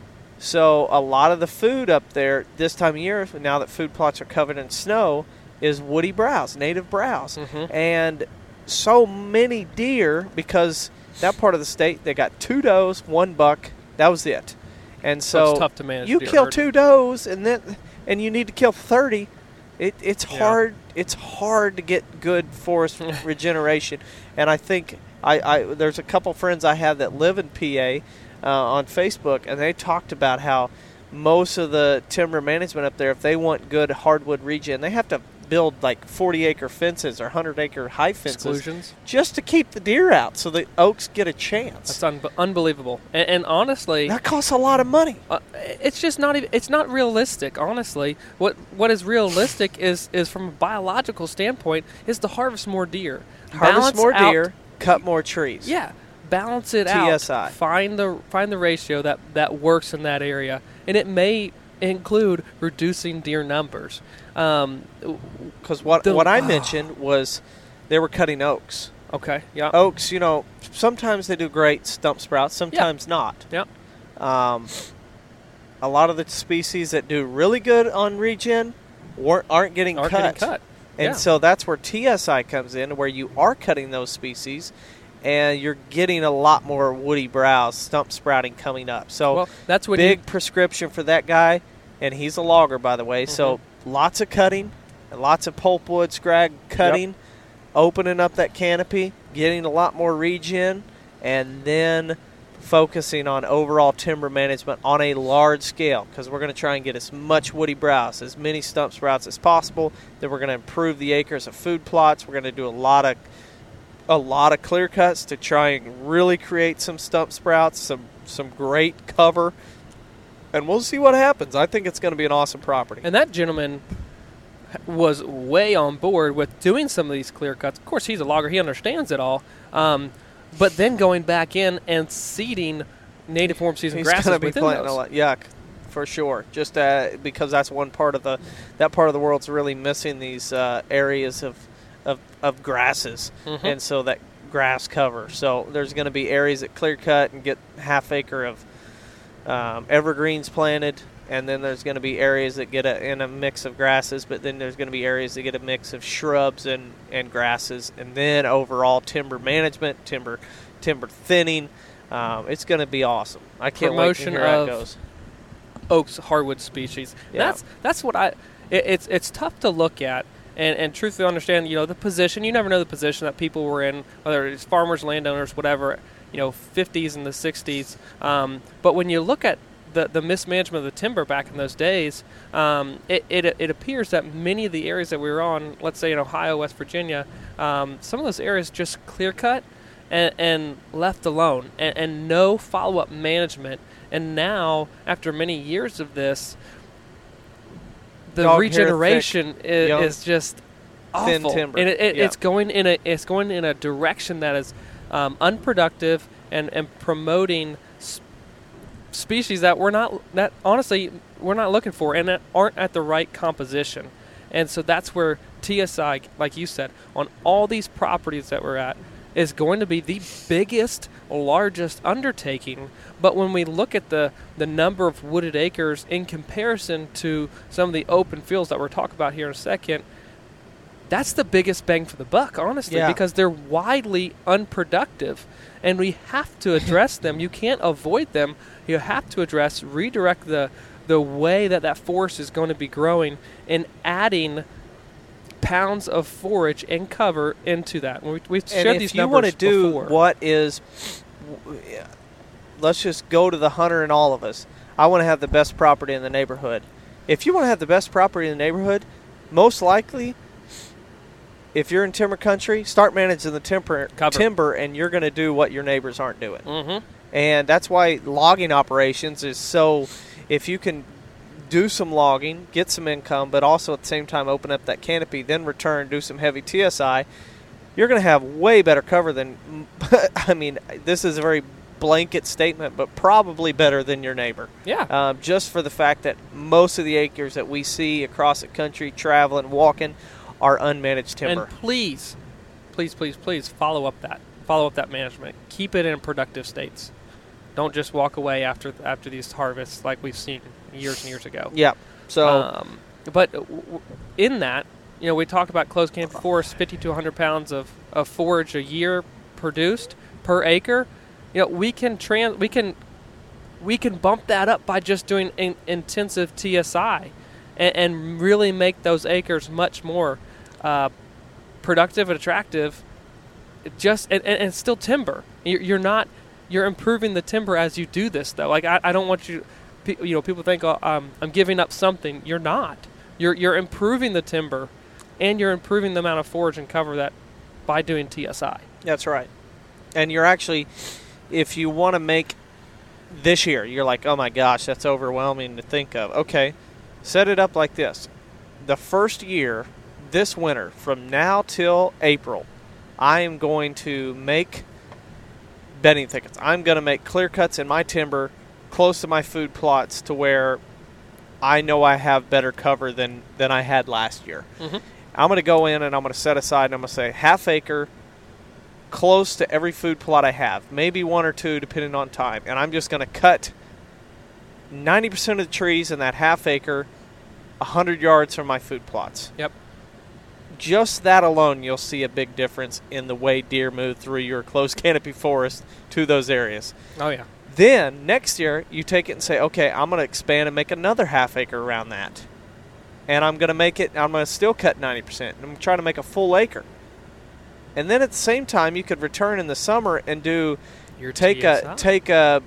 B: so a lot of the food up there this time of year, now that food plots are covered in snow, is woody browse, native browse.
C: Mhm.
B: And so many deer, because that part of the state, they got two does, one buck, that was it. And
C: So
B: so
C: it's tough to manage
B: you
C: deer
B: kill
C: herd.
B: two does, and then and you need to kill thirty. It, it's
C: Yeah.
B: hard. It's hard to get good forest regeneration. And I think I, I there's a couple friends I have that live in P A uh, on Facebook, and they talked about how most of the timber management up there, if they want good hardwood regen, they have to build like forty acre fences or one hundred acre high fences
C: Exclusions.
B: just to keep the deer out, so the oaks get a chance.
C: That's un- unbelievable. And, and honestly,
B: That costs a lot of money.
C: Uh, it's just not even, it's not realistic, honestly. What what is realistic is is from a biological standpoint is to harvest more deer.
B: Harvest
C: Balance
B: more
C: out-
B: deer, cut more trees.
C: Yeah. Balance it
B: T S I.
C: out. Find the find the ratio that, that works in that area. And it may include reducing deer numbers. Um,
B: Because what
C: The-
B: what I
C: oh.
B: mentioned was they were cutting oaks.
C: okay. Yeah.
B: Oaks, you know, sometimes they do great stump sprouts, sometimes not.
C: Yeah.
B: Um, a lot of the species that do really good on regen weren't, aren't getting
C: Aren't
B: cut.
C: getting cut.
B: And
C: Yeah.
B: so that's where T S I comes in, where you are cutting those species, and you're getting a lot more woody browse, stump sprouting coming up. So
C: Well, that's when
B: big
C: you,
B: prescription for that guy, and he's a logger, by the way. So
C: Mm-hmm.
B: lots of cutting, and lots of pulpwood scrag cutting, opening up that canopy, getting a lot more regen, and then focusing on overall timber management on a large scale, because we're going to try and get as much woody browse, as many stump sprouts as possible. Then we're going to improve the acres of food plots. We're going to do a lot of a lot of clear cuts to try and really create some stump sprouts, some some great cover, and we'll see what happens. I think it's going to be an awesome property.
C: and that gentleman was way on board with doing some of these clear cuts. Of course, he's a logger; he understands it all. Um, but then going back in and seeding native warm season
B: He's
C: grasses
B: going to be
C: within
B: planting
C: those.
B: a lot. Yuck, for sure. Just uh, because that's one part of the that part of the world's really missing these uh, areas of of, of grasses,
C: Mhm.
B: and so that grass cover. So there's going to be areas that clear cut and get half acre of um, evergreens planted, and then there's going to be areas that get a, in a mix of grasses, but then there's going to be areas that get a mix of shrubs and, and grasses, and then overall timber management, timber timber thinning. Um, it's going to be awesome. I can't
C: Promotion
B: wait to hear how
C: of
B: it goes.
C: Oaks hardwood species.
B: Yeah.
C: That's that's what I. It, it's it's tough to look at and and truthfully understand. You know the position. You never know the position that people were in, whether it's farmers, landowners, whatever. You know, fifties and the sixties. Um, but when you look at the the mismanagement of the timber back in those days, um, it, it it appears that many of the areas that we were on, let's say in Ohio, West Virginia, um, some of those areas just clear cut and, and left alone, and, and no follow up management. And now, after many years of this, the
B: Dog hair
C: regeneration is,
B: young,
C: is just
B: thin
C: awful,
B: timber.
C: and it, it,
B: Yeah.
C: it's going in a it's going in a direction that is um, unproductive and and promoting s- species that we're not that honestly we're not looking for and that aren't at the right composition. And so that's where T S I, like you said, on all these properties that we're at, is going to be the biggest, largest undertaking. But when we look at the, the number of wooded acres in comparison to some of the open fields that we're talking about here in a second, that's the biggest bang for the buck, honestly,
B: yeah.
C: because they're widely unproductive. And we have to address them. You can't avoid them. You have to address, redirect the the way that that forest is going to be growing and adding pounds of forage and cover into that. We, we've
B: and
C: shared
B: if
C: these
B: you
C: numbers
B: want to do
C: before.
B: what is, let's just go to the hunter in all of us. I want to have the best property in the neighborhood. If you want to have the best property in the neighborhood, most likely, if you're in timber country, start managing the timber, timber and you're going to do what your neighbors aren't doing.
C: Mm-hmm.
B: And that's why logging operations is so, if you can do some logging, get some income, but also at the same time open up that canopy, then return, do some heavy T S I, you're going to have way better cover than, I mean, this is a very blanket statement, but probably better than your neighbor.
C: Yeah.
B: Um, just for the fact that most of the acres that we see across the country traveling, walking, are unmanaged timber.
C: And please, please, please, please follow up that. Follow up that management. Keep it in productive states. Don't just walk away after after these harvests like we've seen years and years ago.
B: Yeah. So,
C: um, but w- in that, you know, we talk about closed canopy forests, fifty to one hundred pounds of, of forage a year produced per acre. You know, we can trans we can we can bump that up by just doing in, intensive T S I, and, and really make those acres much more uh, productive and attractive. Just and, and, and still timber. You're, you're not. You're improving the timber as you do this, though. Like I, I don't want you. You know, people think oh, um, I'm giving up something. You're not. You're you're improving the timber, and you're improving the amount of forage and cover that by doing T S I.
B: That's right. And you're actually, if you want to make this year, you're like, oh my gosh, that's overwhelming to think of. Okay, set it up like this: the first year, this winter, from now till April, I am going to make bedding thickets. I'm going to make clear cuts in my timber close to my food plots to where I know I have better cover than, than I had last year.
C: Mm-hmm.
B: I'm going to go in and I'm going to set aside and I'm going to say half acre close to every food plot I have, maybe one or two depending on time. And I'm just going to cut ninety percent of the trees in that half acre one hundred yards from my food plots.
C: Yep.
B: Just that alone, you'll see a big difference in the way deer move through your closed canopy forest to those areas.
C: Oh, yeah.
B: Then, next year, you take it and say, okay, I'm going to expand and make another half acre around that. And I'm going to make it, I'm going to still cut ninety percent. I'm trying to make a full acre. And then at the same time, you could return in the summer and do,
C: Your
B: take
C: T S I.
B: a, take a,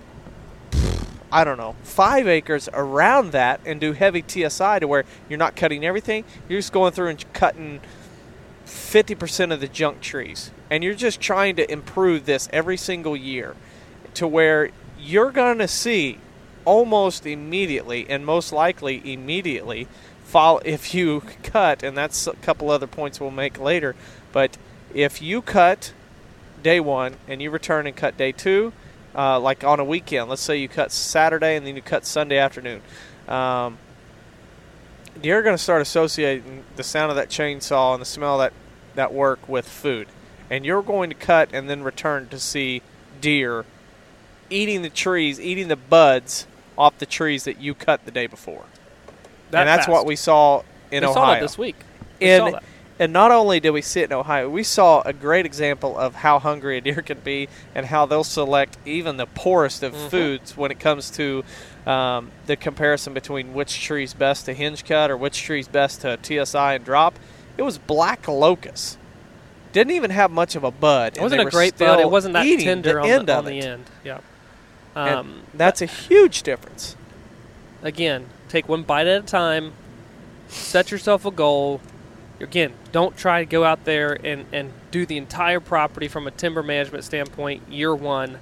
B: I don't know, five acres around that and do heavy T S I to where you're not cutting everything. You're just going through and cutting fifty percent of the junk trees. And you're just trying to improve this every single year to where you're going to see almost immediately, and most likely immediately, follow, if you cut, and that's a couple other points we'll make later, but if you cut day one and you return and cut day two, uh, like on a weekend, let's say you cut Saturday and then you cut Sunday afternoon, um, you're going to start associating the sound of that chainsaw and the smell of that, that work with food. And you're going to cut and then return to see deer eating the trees, eating the buds off the trees that you cut the day before.
C: That
B: and that's
C: fast.
B: what we saw in
C: we
B: Ohio.
C: saw that this week. We
B: and,
C: saw that.
B: and not only did we see it in Ohio, we saw a great example of how hungry a deer can be and how they'll select even the poorest of
C: mm-hmm.
B: foods when it comes to um, the comparison between which tree's best to hinge cut or which tree's best to T S I and drop. It was black locust. Didn't even have much of a bud.
C: It wasn't a great bud. It wasn't that tender
B: the
C: on,
B: end
C: the,
B: of
C: on the
B: it.
C: end. Yeah.
B: And
C: Um,
B: that's a huge difference.
C: Again, take one bite at a time. Set yourself a goal. Again, don't try to go out there and, and do the entire property from a timber management standpoint year one.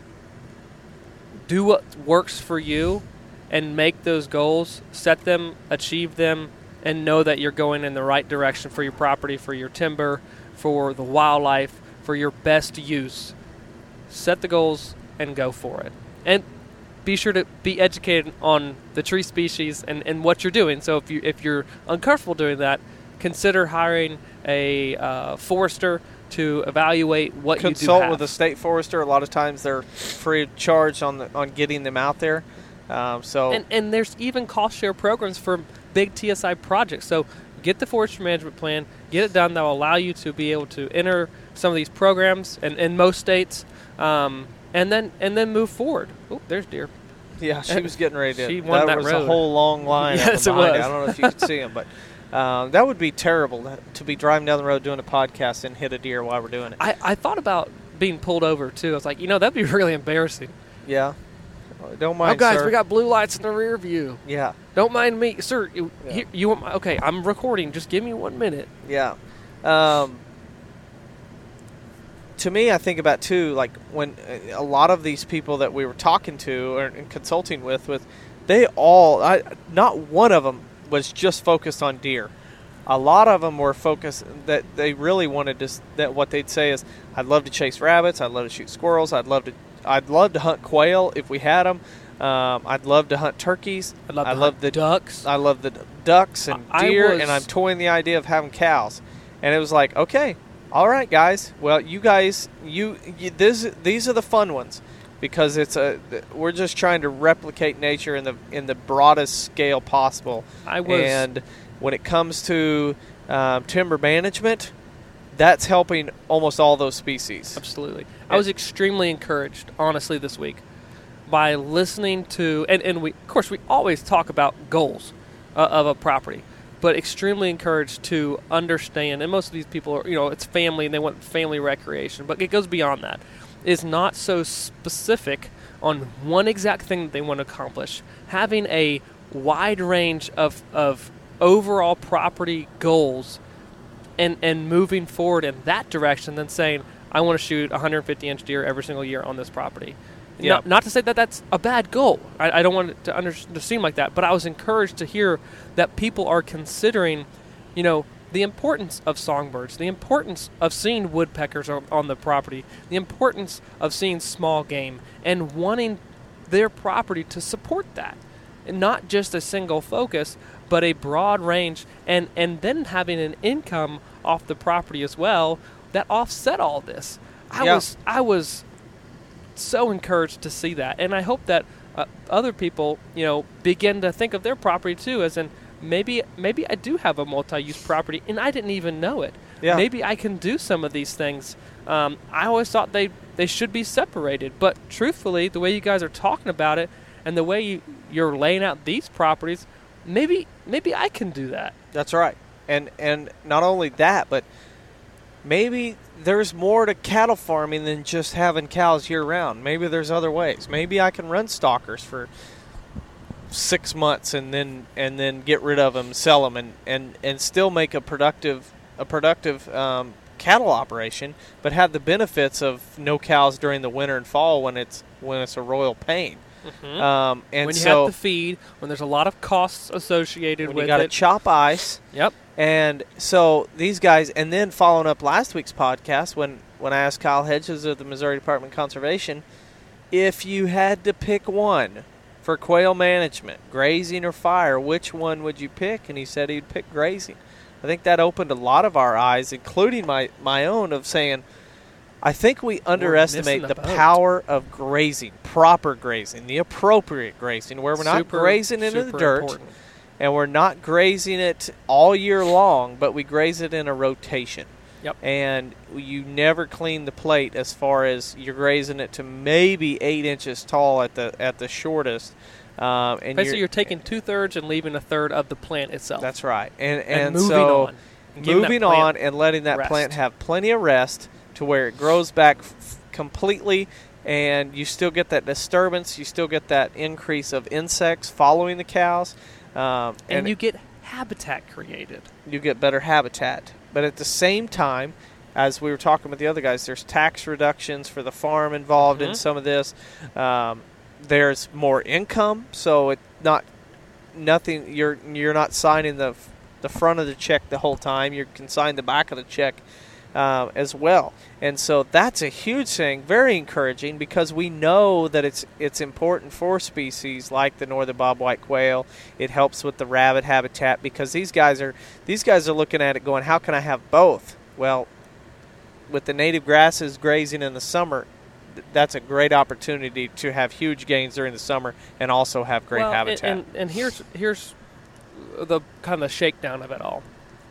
C: Do what works for you and make those goals. Set them, achieve them, and know that you're going in the right direction for your property, for your timber, for the wildlife, for your best use. Set the goals and go for it. And be sure to be educated on the tree species and, and what you're doing. So if you if you're uncomfortable doing that, consider hiring a uh, forester to evaluate what you do
B: Consult
C: have.
B: with a state forester. A lot of times they're free of charge on the, on getting them out there. Um, so
C: and, and there's even cost share programs for big T S I projects. So get the forestry management plan, get it done. That will allow you to be able to enter some of these programs in, in most states, um, and then and then move forward. Oh, there's deer.
B: Yeah, she was getting ready to.
C: She won that
B: was
C: road.
B: a whole long line.
C: Yes,
B: out
C: it
B: behind
C: was.
B: I don't know if you could see him, but um, that would be terrible to, to be driving down the road doing a podcast and hit a deer while we're doing it.
C: I, I thought about being pulled over too. I was like, you know, that'd be really embarrassing.
B: Yeah. Well, don't mind,
C: Oh, guys,
B: sir.
C: we got blue lights in the rear view.
B: Yeah.
C: Don't mind me, sir. You,
B: Yeah.
C: you, you want my, okay? I'm recording. Just give me one minute.
B: Yeah. Um, to me, I think about, too, like when a lot of these people that we were talking to or and consulting with, with they all, I, not one of them was just focused on deer. A lot of them were focused that they really wanted to, that what they'd say is, I'd love to chase rabbits, I'd love to shoot squirrels, I'd love to, I'd love to hunt quail if we had them. Um, I'd love to hunt turkeys.
C: I'd love to
B: I
C: hunt
B: love the
C: ducks.
B: I love the ducks and
C: I
B: deer,
C: was-
B: and I'm toying the idea of having cows. And it was like, okay, all right, guys. Well, you guys, you, you this, these are the fun ones, because it's a we're just trying to replicate nature in the in the broadest scale possible.
C: I was-
B: and when it comes to um, timber management, that's helping almost all those species.
C: Absolutely. I was extremely encouraged, honestly, this week by listening to, and, and we, of course, we always talk about goals uh, of a property, but extremely encouraged to understand, and most of these people are, you know, it's family and they want family recreation, but it goes beyond that. It's not so specific on one exact thing that they want to accomplish. Having a wide range of, of overall property goals and, and moving forward in that direction than saying, I want to shoot one hundred fifty inch deer every single year on this property.
B: Yeah.
C: Not, not to say that that's a bad goal. I, I don't want it to, under, to seem like that, but I was encouraged to hear that people are considering, you know, the importance of songbirds, the importance of seeing woodpeckers on, on the property, the importance of seeing small game, and wanting their property to support that. And not just a single focus, but a broad range, and, and then having an income off the property as well that offset all this. I
B: Yeah.
C: was I was so encouraged to see that, and I hope that uh, other people, you know, begin to think of their property too, as in maybe maybe I do have a multi-use property and I didn't even know it.
B: Yeah.
C: Maybe I can do some of these things. Um, I always thought they they should be separated, but truthfully, the way you guys are talking about it and the way you, you're laying out these properties, maybe maybe I can do that.
B: That's right. And and not only that, but maybe there's more to cattle farming than just having cows year-round. Maybe there's other ways. Maybe I can run stalkers for six months and then and then get rid of them, sell them, and, and, and still make a productive a productive um, cattle operation, but have the benefits of no cows during the winter and fall when it's when it's a royal pain.
C: Mm-hmm.
B: Um, and
C: when you
B: so
C: have to feed, when there's a lot of costs associated
B: when
C: with
B: you got to
C: it.
B: chop ice.
C: Yep.
B: And so these guys, and then following up last week's podcast when, when I asked Kyle Hedges of the Missouri Department of Conservation, if you had to pick one for quail management, grazing or fire, which one would you pick? And he said he'd pick grazing. I think that opened a lot of our eyes, including my, my own, of saying, I think we underestimate
C: the
B: the,
C: boat.
B: power of grazing, proper grazing, the appropriate grazing, where we're not
C: Super,
B: grazing into the
C: super
B: dirt.
C: important.
B: And we're not grazing it all year long, but we graze it in a rotation.
C: Yep.
B: And you never clean the plate as far as you're grazing it to maybe eight inches tall at the at the shortest. Um, and
C: Basically,
B: you're,
C: you're taking two thirds and leaving a third of the plant itself.
B: That's right. And
C: and,
B: and,
C: moving
B: so
C: on. And giving that
B: moving
C: plant
B: on and letting that
C: rest.
B: plant have plenty of rest to where it grows back f- completely, and you still get that disturbance. You still get that increase of insects following the cows. Um,
C: and,
B: and
C: you get habitat created.
B: you get better habitat. But at the same time, as we were talking with the other guys, there's tax reductions for the farm involved
C: Mm-hmm.
B: in some of this. Um, there's more income, so it not nothing. You're you're not signing the the front of the check the whole time. You can sign the back of the check um, as well. And so that's a huge thing, very encouraging, because we know that it's it's important for species like the northern bobwhite quail. It helps with the rabbit habitat, because these guys are these guys are looking at it going, how can I have both? Well, with the native grasses grazing in the summer, th- that's a great opportunity to have huge gains during the summer and also have great
C: well,
B: habitat.
C: And, and, and here's here's the kind of shakedown of it all.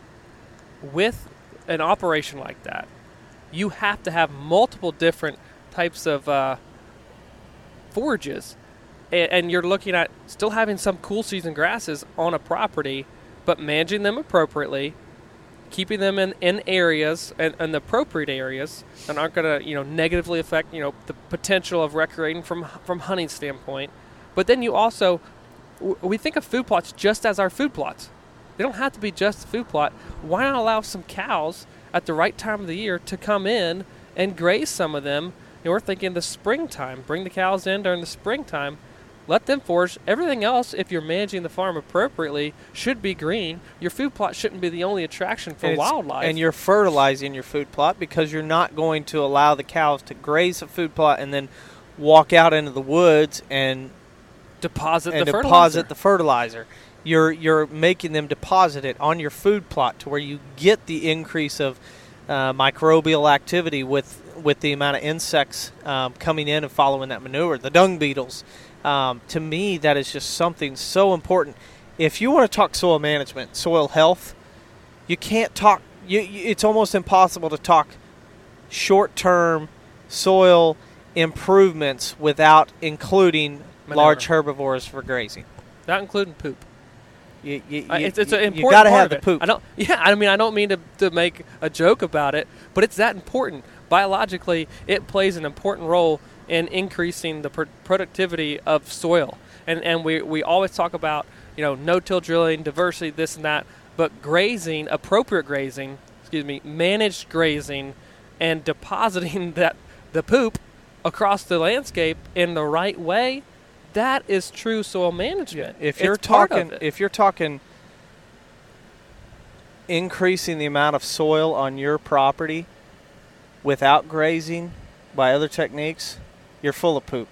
C: With an operation like that, you have to have multiple different types of uh, forages, and, and you're looking at still having some cool season grasses on a property, but managing them appropriately, keeping them in, in areas and, and the appropriate areas that aren't going to you know negatively affect you know the potential of recreating from from hunting standpoint. But then you also w- we think of food plots just as our food plots. They don't have to be just a food plot. Why not allow some cows at the right time of the year to come in and graze some of them? You know, we're thinking the springtime. Bring the cows in during the springtime. Let them forage. Everything else, if you're managing the farm appropriately, should be green. Your food plot shouldn't be the only attraction for
B: And it's-
C: wildlife.
B: And you're fertilizing your food plot because you're not going to allow the cows to graze a food plot and then walk out into the woods and
C: deposit
B: and
C: the
B: deposit
C: fertilizer.
B: the fertilizer. You're you're making them deposit it on your food plot to where you get the increase of uh, microbial activity with with the amount of insects um, coming in and following that manure. The dung beetles. Um, to me, that is just something so important. If you want to talk soil management, soil health, you can't talk. You, you, it's almost impossible to talk short-term soil improvements without including
C: Manure.
B: large herbivores for grazing.
C: Not including poop.
B: You, you,
C: Uh,
B: you-
C: it's it's an
B: you-
C: important
B: you gotta
C: part
B: have
C: of
B: the
C: it.
B: poop.
C: I don't. Yeah, I mean, I don't mean to, to make a joke about it, but it's that important. Biologically, it plays an important role in increasing the pr- productivity of soil. And and we we always talk about you know no-till drilling, diversity, this and that, but grazing, appropriate grazing, excuse me, managed grazing, and depositing that the poop across the landscape in the right way. That is true soil management.
B: If you're
C: It's part of
B: talking,
C: it.
B: if you're talking increasing the amount of soil on your property without grazing by other techniques, you're full of poop.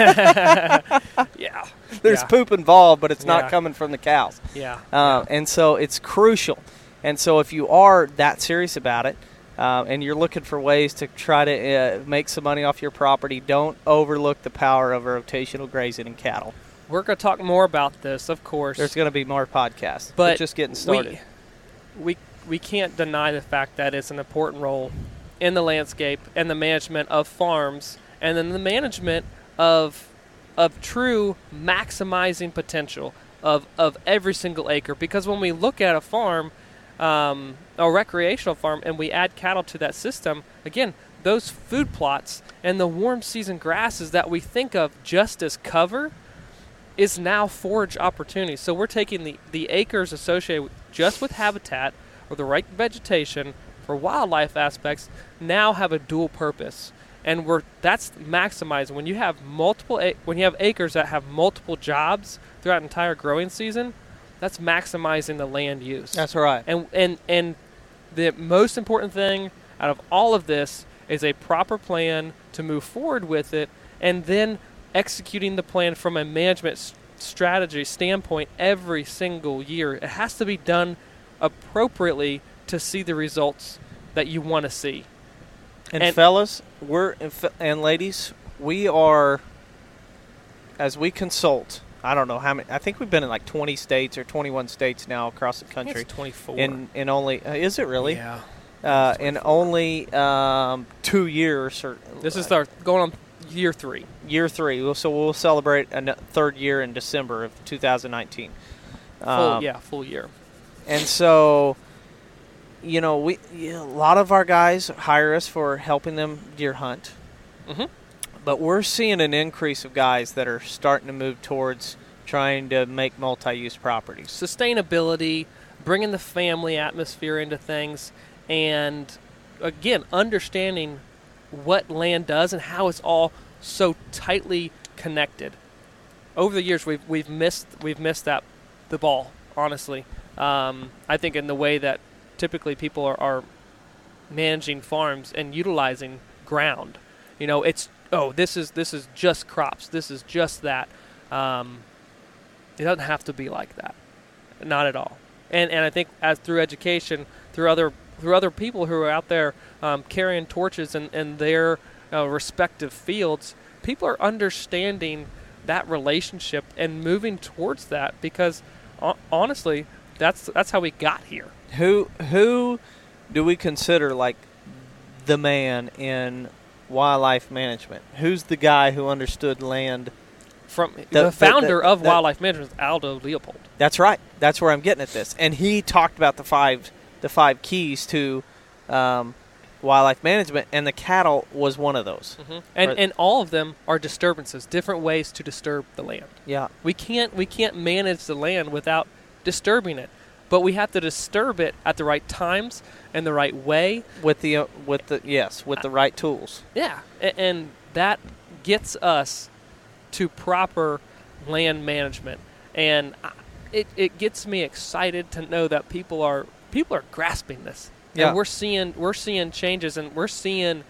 C: yeah,
B: There's
C: yeah.
B: poop involved, but it's
C: Yeah.
B: not coming from the cows.
C: Yeah.
B: Uh, And so it's crucial. And so if you are that serious about it, uh, and you're looking for ways to try to uh, make some money off your property, don't overlook the power of rotational grazing in cattle.
C: We're going to talk more about this, of course.
B: There's going to be more podcasts.
C: but
B: We're just getting started.
C: We, we we can't deny the fact that it's an important role in the landscape and the management of farms, and then the management of of true maximizing potential of of every single acre. Because when we look at a farm, um, a recreational farm, and we add cattle to that system, again, those food plots and the warm season grasses that we think of just as cover is now forage opportunity. So we're taking the, the acres associated with, just with habitat or the right vegetation for wildlife aspects now have a dual purpose. And we're that's maximizing when you have multiple a- when you have acres that have multiple jobs throughout an entire growing season, that's maximizing the land use.
B: That's right.
C: And and and the most important thing out of all of this is a proper plan to move forward with it, and then executing the plan from a management s- strategy standpoint every single year. It has to be done appropriately to see the results that you want to see.
B: And,
C: And-
B: fellas, we're and ladies, we are as we consult. I don't know how many. I think we've been in like twenty states or twenty-one states now across the
C: I think
B: country.
C: it's twenty-four.
B: In in only uh, is it really?
C: Yeah.
B: Uh, in only um, two years or
C: This is our going on year three.
B: year three. We'll- So we'll celebrate a n- third year in December of two thousand nineteen.
C: Full,
B: Um,
C: yeah, full year.
B: And so, you know, we yeah, a lot of our guys hire us for helping them deer hunt.
C: Mhm.
B: But we're seeing an increase of guys that are starting to move towards trying to make multi-use properties.
C: Sustainability, bringing the family atmosphere into things, and again, understanding what land does and how it's all so tightly connected. Over the years, we've we've missed we've missed that the ball. Honestly, um, I think in the way that typically people are, are managing farms and utilizing ground. You know, it's oh, this is this is just crops. This is just that. Um, it doesn't have to be like that, not at all. And and I think as through education, through other through other people who are out there um, carrying torches in, in their uh, respective fields, people are understanding that relationship and moving towards that because, uh, honestly, that's that's how we got here.
B: Who who do we consider like the man in wildlife management? Who's the guy who understood land?
C: From
B: the,
C: the founder
B: the, the,
C: of
B: the,
C: wildlife management is Aldo Leopold.
B: That's right. That's where I'm getting at this. And he talked about the five the five keys to um, wildlife management, and the cattle was one of those.
C: Mm-hmm. And or, and all of them are disturbances, different ways to disturb the land.
B: Yeah,
C: we can't we can't manage the land without disturbing it, but we have to disturb it at the right times and the right way
B: with the uh, with the yes with the right tools.
C: Yeah, and, and that gets us to proper land management, and it it gets me excited to know that people are people are grasping this.
B: Yeah.
C: And we're seeing we're seeing changes, and we're seeing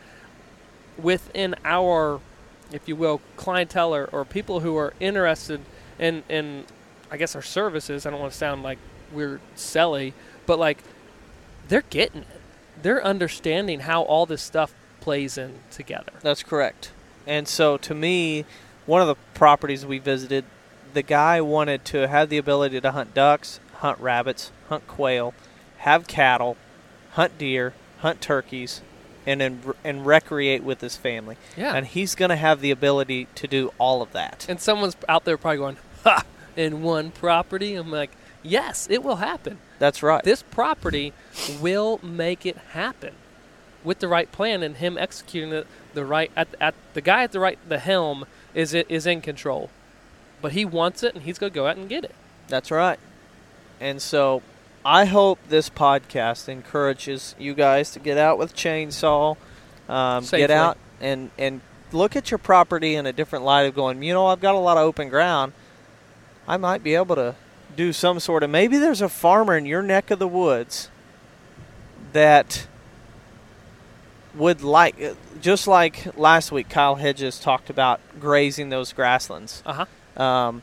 C: within our, if you will, clientele or, or people who are interested in, in, I guess, our services. I don't want to sound like we're selly, but like they're getting it. They're understanding how all this stuff plays in together.
B: That's correct. And so to me, one of the properties we visited, the guy wanted to have the ability to hunt ducks, hunt rabbits, hunt quail, have cattle, hunt deer, hunt turkeys, and and, and recreate with his family.
C: Yeah.
B: And he's going to have the ability to do all of that.
C: And someone's out there probably going, ha, in one property? I'm like, yes, it will happen.
B: That's right.
C: This property will make it happen with the right plan and him executing it the right at at the guy at the right the helm is it is in control. But he wants it, and he's going to go out and get it.
B: That's right. And so I hope this podcast encourages you guys to get out with chainsaw, um, get out and, and look at your property in a different light of going, you know, I've got a lot of open ground. I might be able to do some sort of, maybe there's a farmer in your neck of the woods that would like, just like last week, Kyle Hedges talked about grazing those grasslands.
C: Uh-huh.
B: Um,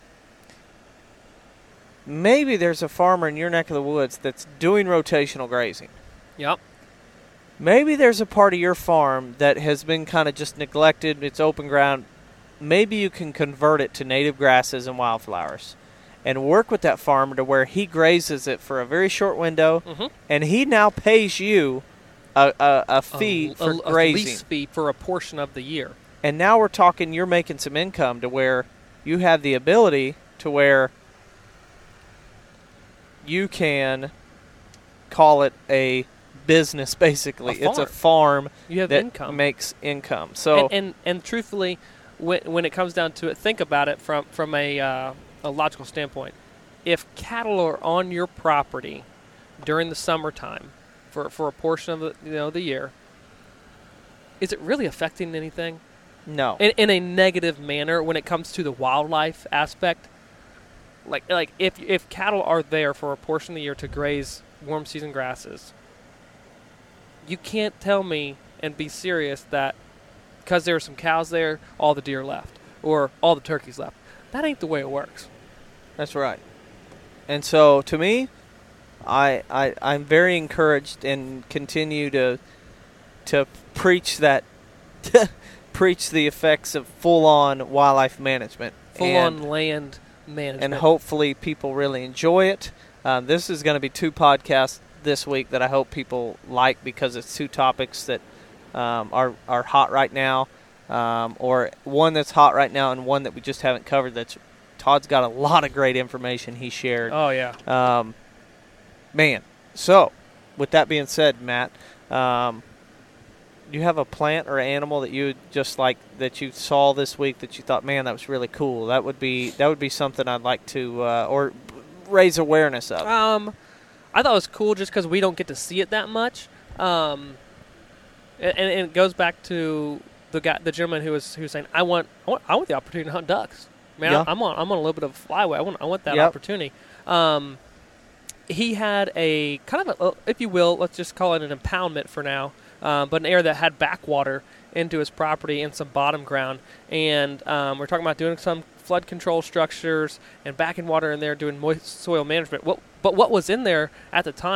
B: maybe there's a farmer in your neck of the woods that's doing rotational grazing.
C: Yep.
B: Maybe there's a part of your farm that has been kind of just neglected. It's open ground. Maybe you can convert it to native grasses and wildflowers and work with that farmer to where he grazes it for a very short window,
C: mm-hmm.
B: and he now pays you a, a, a fee
C: a,
B: for
C: a,
B: grazing.
C: A lease fee for a portion of the year.
B: And now we're talking you're making some income to where you have the ability to where you can call it a business, basically.
C: A
B: it's a farm
C: you have
B: that
C: income.
B: makes income. So
C: and, and, and truthfully, when, when it comes down to it, think about it from, from a, uh, a logical standpoint. If cattle are on your property during the summertime for, for a portion of the, you know, the year, is it really affecting anything?
B: No.
C: In, in a negative manner when it comes to the wildlife aspect? Like like if if cattle are there for a portion of the year to graze warm season grasses, you can't tell me and be serious that because there are some cows there, all the deer left or all the turkeys left. That ain't the way it works.
B: That's right. And so to me, I I I'm very encouraged and continue to to preach that preach the effects of full-on wildlife management.
C: Full-on land management.
B: And hopefully people really enjoy it. Um, this is going to be two podcasts this week that I hope people like because it's two topics that um, are, are hot right now, um, or one that's hot right now and one that we just haven't covered. That's Todd's got a lot of great information he shared.
C: Oh, yeah.
B: Um, man, so with that being said, Matt, um, do you have a plant or animal that you just like that you saw this week that you thought, man, that was really cool? That would be that would be something I'd like to uh, or raise awareness of.
C: Um, I thought it was cool just because we don't get to see it that much. Um, and, and it goes back to the guy, the gentleman who was who was saying, I want, I want, I want the opportunity to hunt ducks. Man,
B: yeah.
C: I'm on, I'm on a little bit of a flyway. I want, I want that
B: yep.
C: opportunity. Um, he had a kind of, a, if you will, let's just call it an impoundment for now. Uh, but an area that had backwater into his property and some bottom ground. And um, we're talking about doing some flood control structures and backing water in there, doing moist soil management. What, but what was in there at the time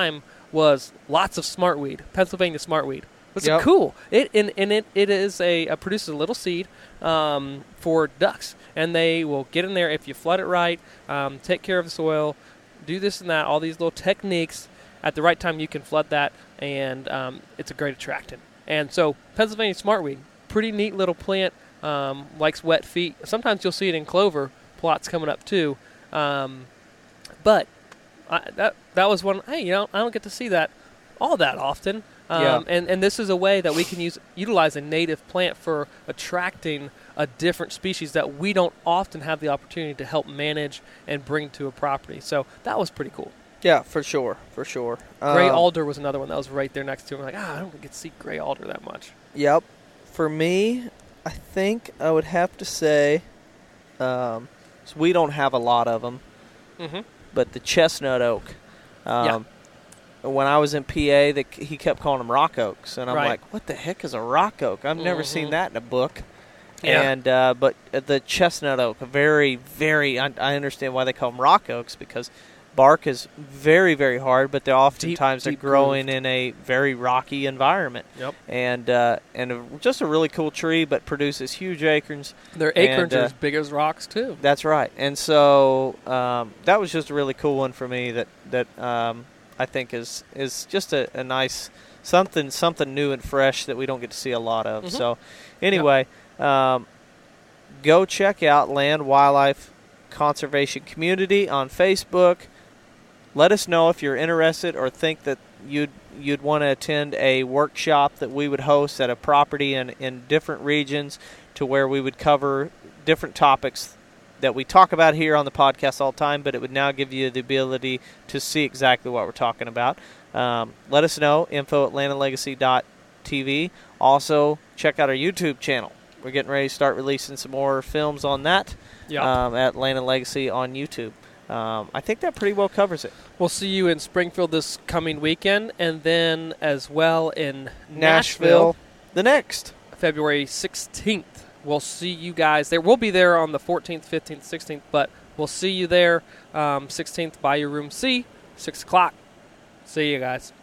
C: was lots of smartweed, Pennsylvania smartweed. It's
B: Yep.
C: cool. It and, and it it is a, a produces a little seed um, for ducks, and they will get in there if you flood it right, um, take care of the soil, do this and that, all these little techniques. At the right time, you can flood that, and um, it's a great attractant. And so Pennsylvania smartweed, pretty neat little plant, um, likes wet feet. Sometimes you'll see it in clover plots coming up too, um, but I, that that was one. Hey, you know, I don't get to see that all that often. Um,
B: Yeah.
C: and, and this is a way that we can use utilize a native plant for attracting a different species that we don't often have the opportunity to help manage and bring to a property. So that was pretty cool.
B: Yeah, for sure, for sure.
C: Gray
B: Um,
C: alder was another one that was right there next to him. Like, ah, I don't get to see gray alder that much.
B: Yep. For me, I think I would have to say, um, so we don't have a lot of them,
C: Mm-hmm.
B: but the chestnut oak. Um, When I was in P A, they, he kept calling them rock oaks, and I'm
C: Right.
B: like, "What the heck is a rock oak? I've never seen
C: Mhm.
B: that in a book."
C: Yeah.
B: And uh, but the chestnut oak, a very, very, I, I understand why they call them rock oaks, because bark is very, very hard, but they're oftentimes
C: deep
B: they're growing
C: grooved.
B: in a very rocky environment.
C: Yep.
B: And uh, and a, just a really cool tree, but produces huge acorns.
C: Their acorns
B: And,
C: are
B: uh,
C: as big as rocks too.
B: That's right. And so um, that was just a really cool one for me that that um, I think is is just a, a nice something something new and fresh that we don't get to see a lot of.
C: Mhm.
B: So anyway, um, go check out Land Wildlife Conservation Community on Facebook. Let us know if you're interested or think that you'd you'd want to attend a workshop that we would host at a property in, in different regions, to where we would cover different topics that we talk about here on the podcast all the time, but it would now give you the ability to see exactly what we're talking about. Um, let us know, info at land and legacy dot t v. Also, check out our YouTube channel. We're getting ready to start releasing some more films on that
C: Yep.
B: um, at Land and Legacy on YouTube. Um, I think that pretty well covers it.
C: We'll see you in Springfield this coming weekend, and then as well in
B: Nashville,
C: Nashville,
B: the next.
C: February sixteenth. We'll see you guys there. We'll be there on the fourteenth, fifteenth, sixteenth, but we'll see you there um, sixteenth by your room C, six o'clock. See you guys.